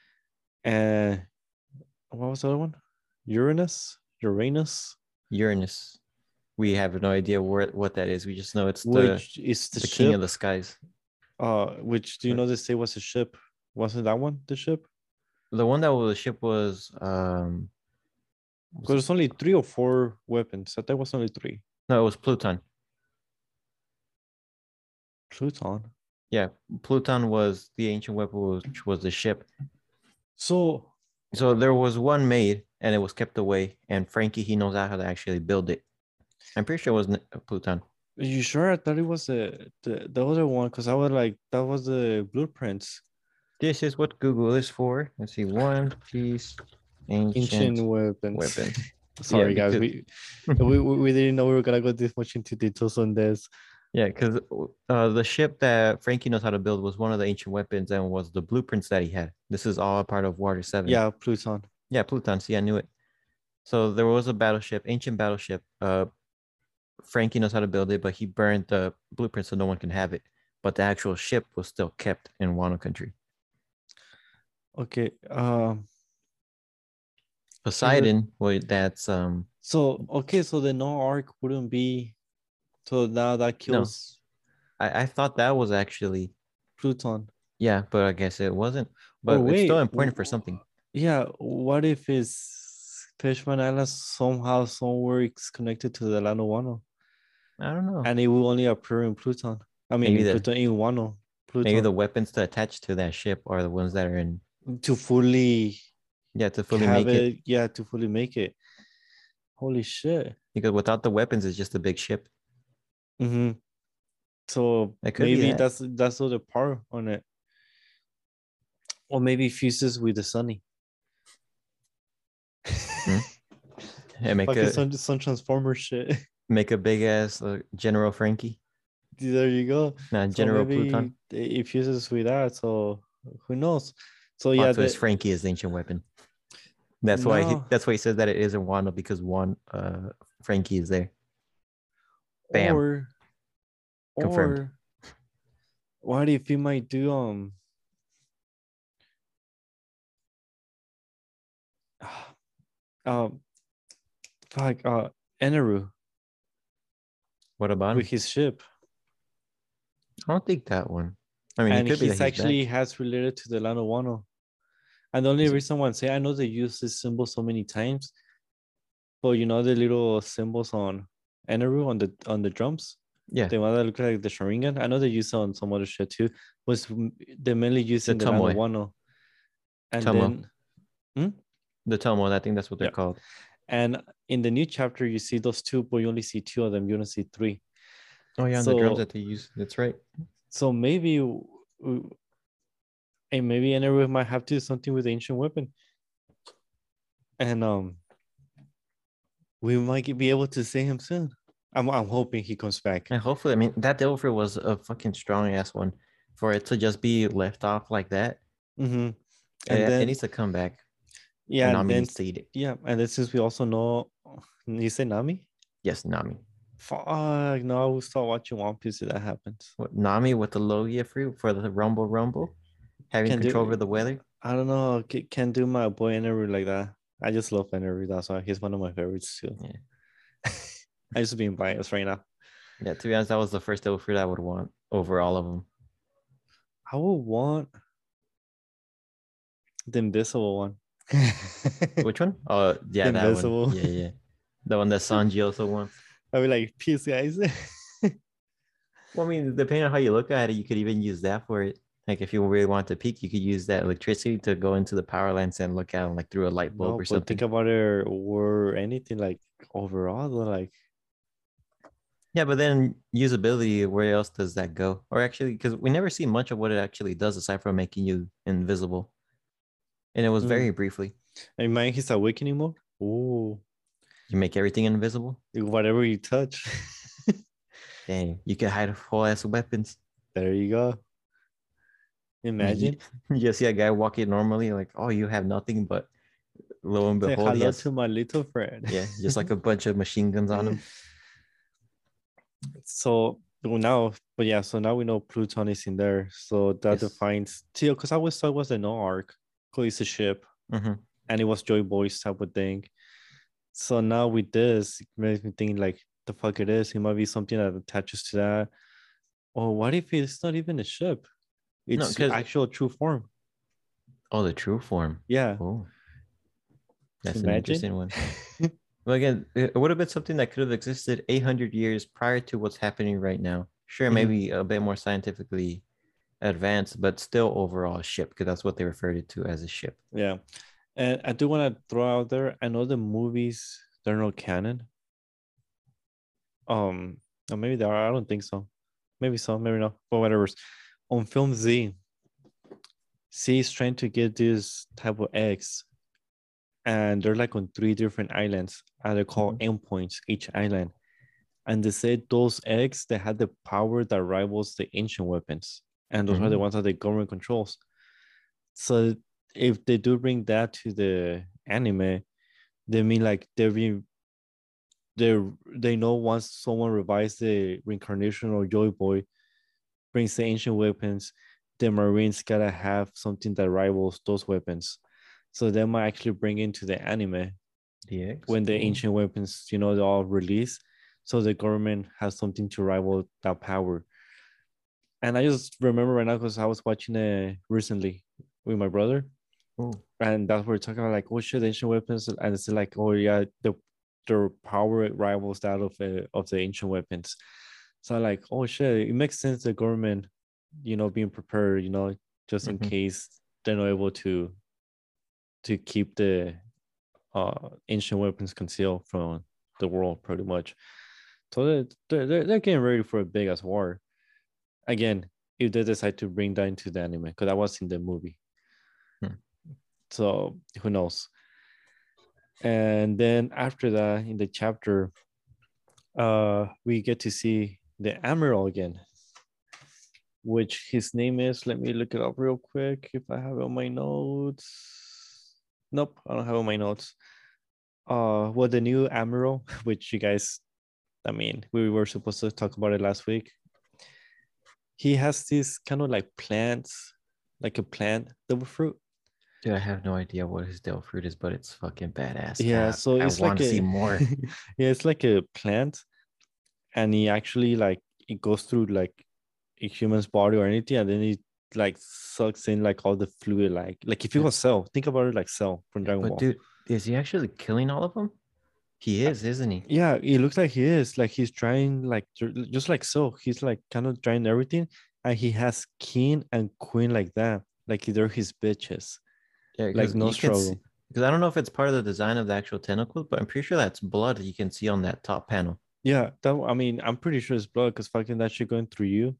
And what was the other one? Uranus, Uranus. We have no idea what that is. We just know it's which is the king of ship. the skies. Which do you know they say was a ship? Wasn't that one the ship? The one that was the ship was Because it's only 3 or 4 weapons. I think it was only 3. no, it was Pluton. Pluton. Yeah, Pluton was the ancient weapon, which was the ship. So There was one made, and it was kept away. And Frankie, he knows how to actually build it. I'm pretty sure it was Pluton. are you sure? I thought it was the other one, because I was like, that was the blueprints. This is what Google is for. Let's see, One Piece ancient Weapons. weapon. Sorry, Yeah, guys. We didn't know we were gonna go this much into details on this. yeah, because the ship that Frankie knows how to build was one of the ancient weapons and was the blueprints that he had. This is all part of Water 7. Yeah, Pluton. Yeah, Pluton. See, I knew it. So there was a battleship, ancient battleship. Frankie knows how to build it, but he burned the blueprint so no one can have it. But the actual ship was still kept in Wano country. Okay. Poseidon, well, that's So okay, so the no arc wouldn't be. So now that no. kills I thought that was actually Pluton. yeah, but I guess it wasn't. Or But it's wait, still important for something. yeah. What if it's Fishman Island somehow somewhere it's connected to the land of Wano, I don't know. and it will only appear in Pluton. I mean, Maybe in the Pluton, in Wano, maybe the Pluton, weapons to attach to that ship are the ones that are in to fully to fully have make it. it. Yeah, to fully make it. Holy shit. Because without the weapons, it's just a big ship. Mm-hmm. So It could be maybe that. that's the other part on it, or maybe fuses with the Sunny. Hmm? And Fucking some Transformer shit. make a big ass General Frankie. There you go. Nah, So General maybe Pluton. it fuses with that. So who knows? So yeah, Plot twist: Frankie is the ancient weapon. That's why no, he says that it isn't Wano because Frankie is there. Bam. or Confirmed. or what if he might do um Fuck, Eneru What about with him? his ship. I don't think that one. I mean, it And could be that he's he's back. actually has related to the land of Wano. And the only Is it? reason why I say I know they use this symbol so many times, but you know the little symbols on Eneru on the drums? Yeah, The one that look like the Sharingan. I know they use it on some other shit too. Was they're mainly the using the land of Tomoe. Wano. And Tomo. then hmm? The Tomo. I think that's what they're Yeah. called. And in the new chapter, you see those two, but you only see two of them. You don't see three. Oh yeah, on the drums So that they use. That's right. so maybe and maybe Eneru might have to do something with the ancient weapon. And we might be able to see him soon. I'm hoping he comes back. And hopefully, I mean, that Devil Fruit was a fucking strong ass one. For it to just be left off like that, Mm-hmm. And it then needs to come back. yeah, And and Nami then needs to eat it. yeah, and then since we also know, you say Nami? Yes, Nami. Fuck no, I will start watching One Piece if that happens. What, Nami with the Logia fruit for the Rumble Rumble, having Can control do. over the weather. I don't know. Can do my boy Eneru like that. I just love Eneru. That's why he's one of my favorites too. Yeah. I just being biased right now. Yeah, to be honest, that was the first Devil Fruit I would want over all of them. I would want the invisible one. Which one? The Yeah, that one. invisible. Yeah, yeah. The one that Sanji also wants. I'd be like, peace, guys. Well, I mean, depending on how you look at it, you could even use that for it. Like if you really want to peek, you could use that electricity to go into the power lines and look at them like through a light bulb No, or but think something. about it or anything like overall, like Yeah, but then usability, where else does that go? Or actually, because we never see much of what it actually does aside from making you invisible. And it was mm. very briefly. I mean his awakening mode. Oh, You make everything invisible. whatever you touch. Dang, you can hide whole ass weapons. There you go. I mean, Imagine. you just see a guy walking normally, like, oh, you have nothing, but lo and Say behold, hello to yes, my little friend. yeah, just like a bunch of machine guns on him. So well, now, but yeah, so now we know Pluton is in there. So that Yes. defines Tio, because I always thought it was the no arc, because it's a ship Mm-hmm. and it was Joy Boy's type of thing. So now with this, it makes me think like the fuck it is. It might be something that attaches to that. Or what if it's not even a ship? No, It's because actual true form. the true form. Yeah. Oh, that's an Imagine. interesting one. Well, again, it would have been something that could have existed 800 years prior to what's happening right now. Sure, Mhm. maybe a bit more scientifically advanced, but still overall a ship, because that's what they referred it to as a ship. Yeah. And I do want to throw out there, I know the movies, they're not canon. Or maybe they are, I don't think so. Maybe so, maybe not, but whatever. On film Z is trying to get this type of eggs, and they're like on 3 different islands, and they're called endpoints, each island. And they said those eggs, they had the power that rivals the ancient weapons, and those are the ones that the government controls. So if they do bring that to the anime, they mean like they know once someone revives the reincarnation or Joy Boy, brings the ancient weapons, the Marines gotta have something that rivals those weapons. So they might actually bring into the anime when the ancient weapons, you know, they're all released. So the government has something to rival that power. And I just remember right now because I was watching it recently with my brother. And that's what we're talking about, like, oh shit, ancient weapons. And it's like, oh yeah, their power rivals that of the ancient weapons. So I'm like, oh shit, it makes sense the government, you know, being prepared, you know, just in case they're not able to keep the ancient weapons concealed from the world, pretty much. So they're getting ready for a big ass war. Again, if they decide to bring that into the anime, because I was in the movie. So who knows? And then after that, in the chapter, we get to see the Admiral again, which his name is, let me look it up real quick if I have it on my notes. Nope, I don't have it on my notes. Well, the new Admiral, which you guys, I mean, we were supposed to talk about it last week. He has this kind of like plants, like a plant devil fruit. Dude, I have no idea what his Dell fruit is, but it's fucking badass. Yeah, so I it's want like to see a more. yeah, it's like a plant, and he actually like it goes through like a human's body or anything, and then it like sucks in like all the fluid, like if you But, was Cell, think about it like Cell from Dragon but Ball. dude, is he actually killing all of them? He is, isn't he? Yeah, it looks like he is like he's trying like just like Cell. He's like kind of trying everything, and he has king and queen like that, like they're his bitches, Yeah, like because no you can see. struggle. Because I don't know if it's part of the design of the actual tentacles, but I'm pretty sure that's blood you can see on that top panel. Yeah, that I mean, I'm pretty sure it's blood because fucking that shit going through you,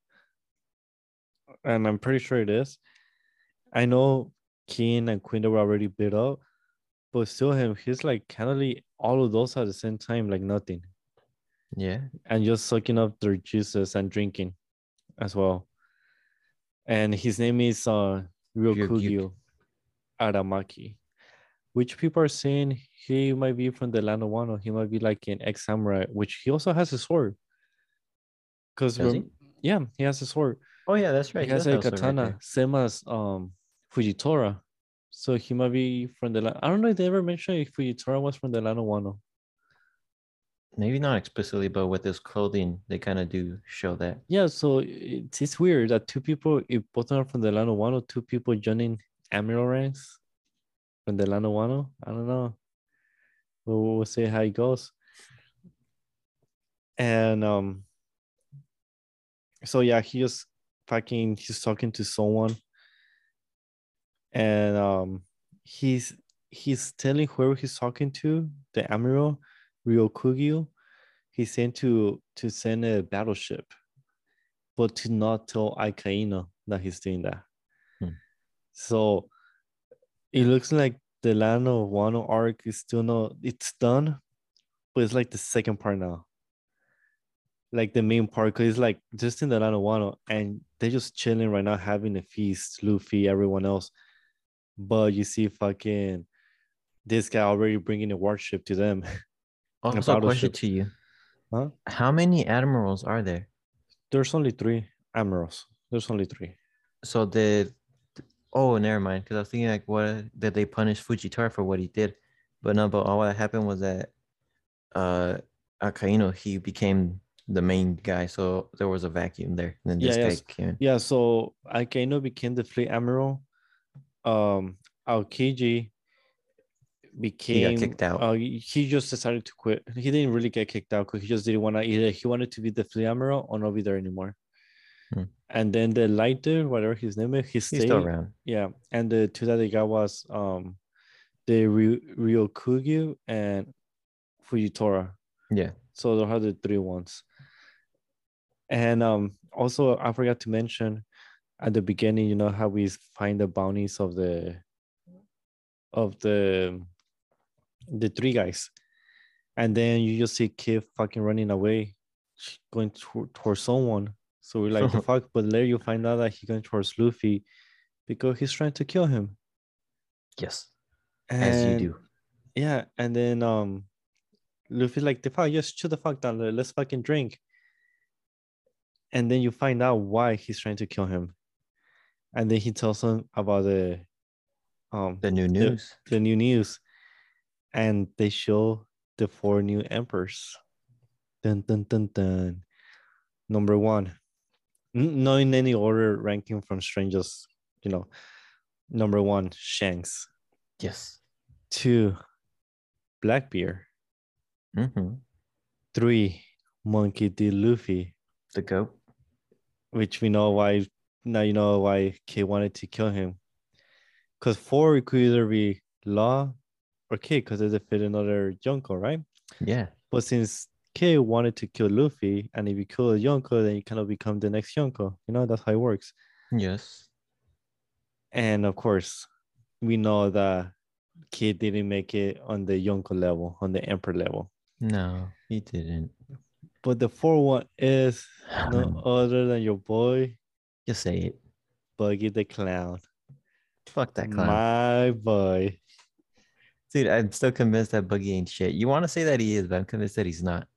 and I'm pretty sure it is. I know King and Queen were already built up, but still he's like kind of like all of those at the same time, like nothing. Yeah. And just sucking up their juices and drinking as well. And his name is Ryugyuk. Ryokugyu Aramaki, which people are saying he might be from the land of Wano. He might be like an ex-samurai, which he also has a sword. Because Does he? yeah, he has a sword. Oh yeah, that's He right. He has does a have a sword right katana, there. same as Fujitora. So he might be from the land. I don't know if they ever mentioned if Fujitora was from the land of Wano. Maybe not explicitly, but with his clothing, they kind of do show that. Yeah, so it's weird that two people, if both are from the land of Wano, two people joining Admiral ranks from the land of Wano. I don't know. We'll see how it goes. And so yeah, he's talking to someone, and he's telling whoever he's talking to, the Admiral Ryokugyu, he's saying to send a battleship, but to not tell Akaino that he's doing that. Hmm. So it looks like the Land of Wano arc is still not it's done, but it's like the second part now. Like the main part, because it's like just in the Land of Wano, and they're just chilling right now, having a feast, Luffy, everyone else. But you see fucking this guy already bringing a warship to them, a Also, a question battleship. to you: Huh? how many admirals are there? There's only three admirals. There's only three. So did oh, never mind. Because I was thinking like, what did they punish Fujitora for what he did? But no, but all that happened was that uh Akainu he became the main guy, so there was a vacuum there. And then Yeah, this guy yes. came in. Yeah, so Akaino became the fleet admiral. Aokiji He got became kicked out. he just decided to quit. He didn't really get kicked out because he just didn't want to either he wanted to be the fleet admiral or not be there anymore. Hmm. And then the lighter, whatever his name is, he He's still stayed. around. Yeah. And the two that they got was the Ryokugyu and Fujitora. Yeah. So those are the three ones. And also I forgot to mention at the beginning, you know how we find the bounties of the three guys, and then you just see Kid fucking running away, going towards someone. So we're like, the fuck? But later you find out that he's going towards Luffy because he's trying to kill him. Yes, as you And do. yeah, and then Luffy's like, the fuck, just chill the fuck down, let's fucking drink. And then you find out why he's trying to kill him. And then he tells him about The new the, news. the new news. And they show the four new emperors. Dun dun dun dun. Number one, not in any order ranking from strangers, you know. Number one, Shanks. Yes. Two, Blackbeard. Mm-hmm. Three, Monkey D. Luffy, The goat. which we know why now you know why K wanted to kill him. Because four it could either be Law or K because they defeated another Yonko, right? Yeah. But since K wanted to kill Luffy, and if you kill a Yonko, then you kind of become the next Yonko. You know, that's how it works. Yes. And of course, we know that Kid didn't make it on the Yonko level, on the Emperor level. No, he didn't. But the fourth one is no other than your boy, Just say it. Buggy the Clown. Fuck that clown. My boy. Dude, I'm still convinced that Buggy ain't shit. You want to say that he is, but I'm convinced that he's not.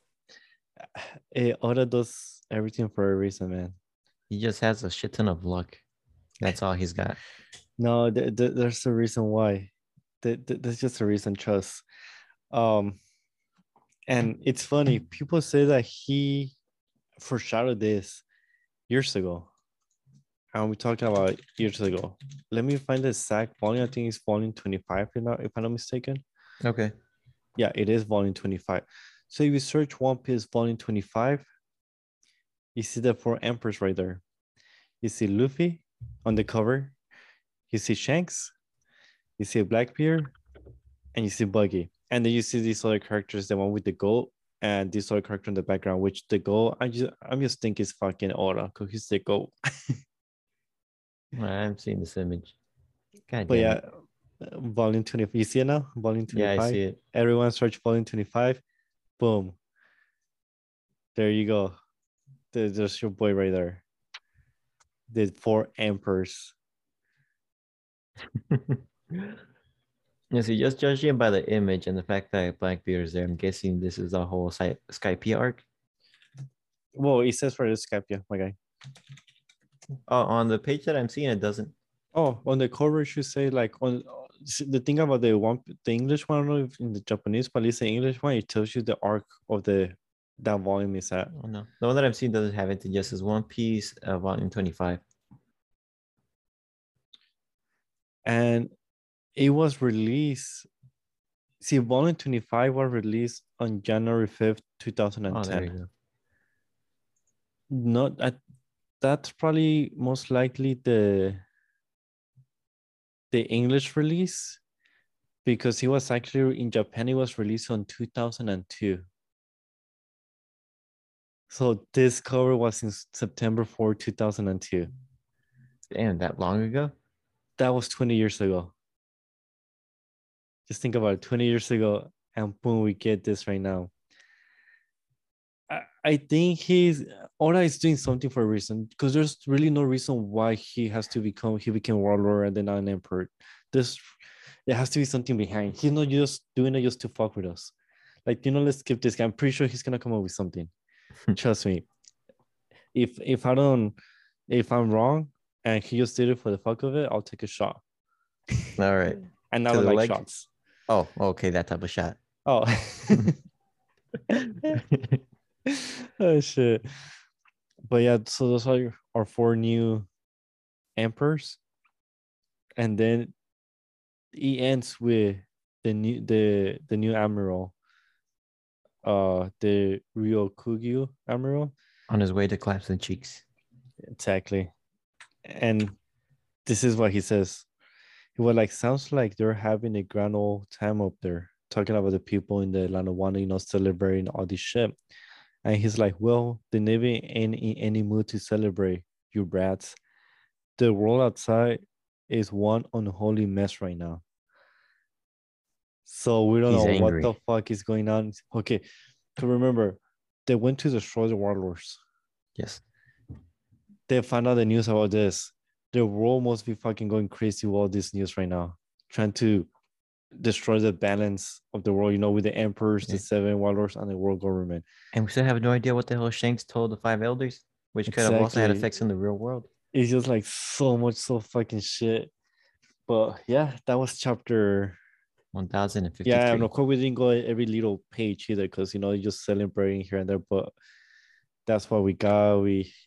Oda does everything for a reason, man. He just has a shit ton of luck. That's all he's got. No, there's a reason why. There's just a reason, trust. Um, and it's funny. People say that he foreshadowed this years ago. And we're talking about years ago. Let me find the exact volume. I think it's volume 25, if I'm not mistaken. Okay. Yeah, it is volume 25. So if you search One Piece volume 25, you see the four emperors right there. You see Luffy on the cover. You see Shanks. You see Blackbeard, and you see Buggy. And then you see these other characters, the one with the gold, and this other character in the background, which the gold, I'm just think is fucking Oda, because he's the gold. I'm seeing this image. God But damn yeah, it. volume 20. You see it now? Volume Yeah, I 25. see it. Everyone search volume 25. Boom. There you go. There's your boy right there. The four emperors. Yeah, see, just judging by the image and the fact that Blackbeard is there, I'm guessing this is a whole Skype arc. Well, it says for the Skype, yeah, my guy. Oh, on the page that I'm seeing, it doesn't. Oh, on the cover, it should say like on the thing about the English one. I don't know if in the Japanese, but at least the English one, it tells you the arc of that volume is at. Oh no, the one that I'm seeing doesn't have it. It just says One Piece, volume 25. And it was released. See, volume 25 was released on January 5th, Oh, there you 2010. go. Not at That's probably most likely the English release, because he was actually in Japan. It was released on 2002. So this cover was in September 4, 2002. Damn, that long ago? That was 20 years ago. Just think about it, 20 years ago, and boom, we get this right now. I think Oda is doing something for a reason, because there's really no reason why he became warlord and then an emperor. There has to be something behind. He's not just doing it just to fuck with us. Like, let's skip this guy. I'm pretty sure he's gonna come up with something. Trust me. If I'm wrong and he just did it for the fuck of it, I'll take a shot. All right. And I To don't the like leg. shots. Oh, okay, that type of shot. Oh. Oh shit. But yeah, so those are our four new emperors. And then he ends with the new admiral, the Ryokugyu admiral. On his way to collapsing cheeks. Exactly. And this is what he says. He was like, sounds like they're having a grand old time up there, talking about the people in the land of Wanda, celebrating all this shit. And he's like, well, the Navy ain't in any mood to celebrate, you brats. The world outside is one unholy mess right now. So we don't He's know what the angry. fuck is going on. Okay, to remember, they went to destroy the warlords. Yes. They found out the news about this. The world must be fucking going crazy with all this news right now, trying to destroy the balance of the world, with the emperors, the seven warlords, and the world government. And we still have no idea what the hell Shanks told the five elders, which could have also had effects in the real world. It's just like so fucking shit. But yeah, that was chapter 1053. Yeah, and of course we didn't go every little page either, because just celebrating here and there. But that's what we got.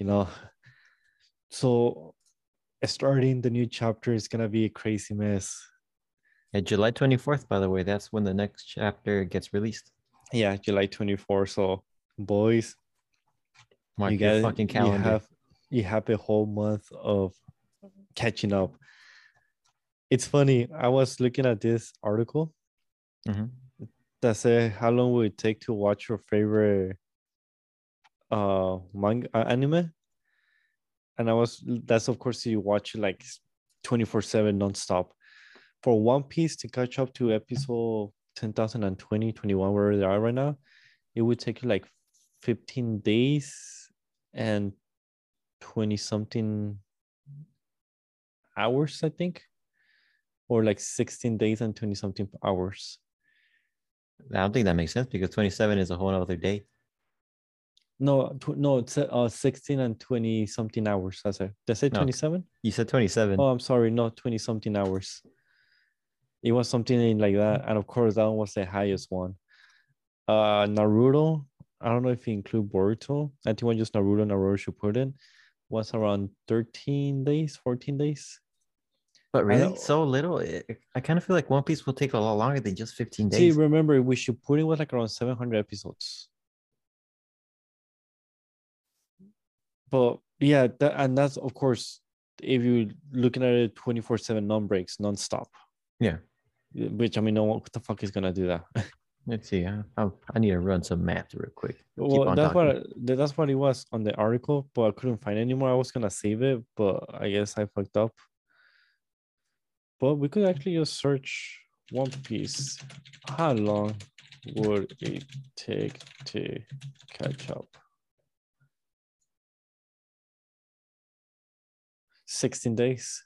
So starting the new chapter is gonna be a crazy mess. Yeah, July 24th, by the way, that's when the next chapter gets released. Yeah, July 24th. So boys, Mark your fucking calendar. You have a whole month of catching up. It's funny. I was looking at this article that said how long will it take to watch your favorite manga anime, and that's of course you watch it like 24/7 nonstop. For One Piece to catch up to episode 10,020, 21, where they are right now, it would take you like 15 days and 20 something hours, I think, or like 16 days and 20 something hours. I don't think that makes sense, because 27 is a whole other day. No, no, it's 16 and 20 something hours. I said. Did I say No, 27? you said 27. Oh, I'm sorry. No, 20 something hours. It was something like that. And of course, that one was the highest one. Naruto, I don't know if you include Boruto. I think when just Naruto Shippuden was around 13 days, 14 days. But I really, know. so little. I kind of feel like One Piece will take a lot longer than just 15 See, days. remember, we Shippuden was like around 700 episodes. But yeah, and that's of course if you're looking at it 24/7 non-breaks, non-stop. Yeah. Which I mean, no one what the fuck is gonna do that? Let's see. I need to run some math real quick. Keep Well, on talking. that's what it was on the article, but I couldn't find it anymore. I was gonna save it, but I guess I fucked up. But we could actually just search One Piece. How long would it take to catch up? 16 days.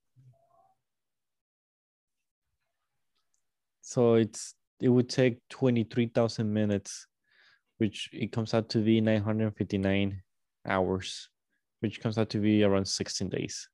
So it would take 23,000 minutes, which it comes out to be 959 hours, which comes out to be around 16 days.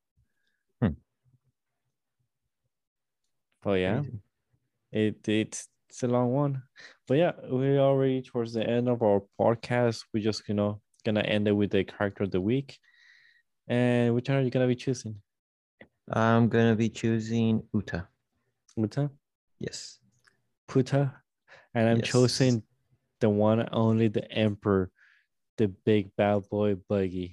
Oh yeah, it's a long one, but yeah, we're already towards the end of our podcast. We just gonna end it with the character of the week. And which one are you gonna be choosing? I'm gonna be choosing Uta. Uta? Yes. Puta? And I'm Yes. choosing the one and only the Emperor, the big bad boy Buggy.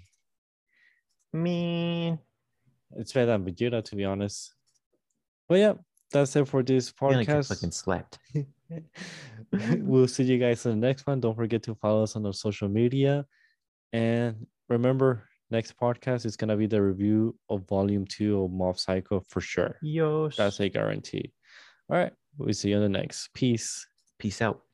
Me. It's better than Vegeta, to be honest. But yeah, that's it for this I feel like you're podcast. fucking slapped. We'll see you guys in the next one. Don't forget to follow us on our social media. And remember, next podcast is gonna be the review of volume 2 of Mob Psycho for sure. Yo. That's a guarantee. All right. We'll see you on the next. Peace. Peace out.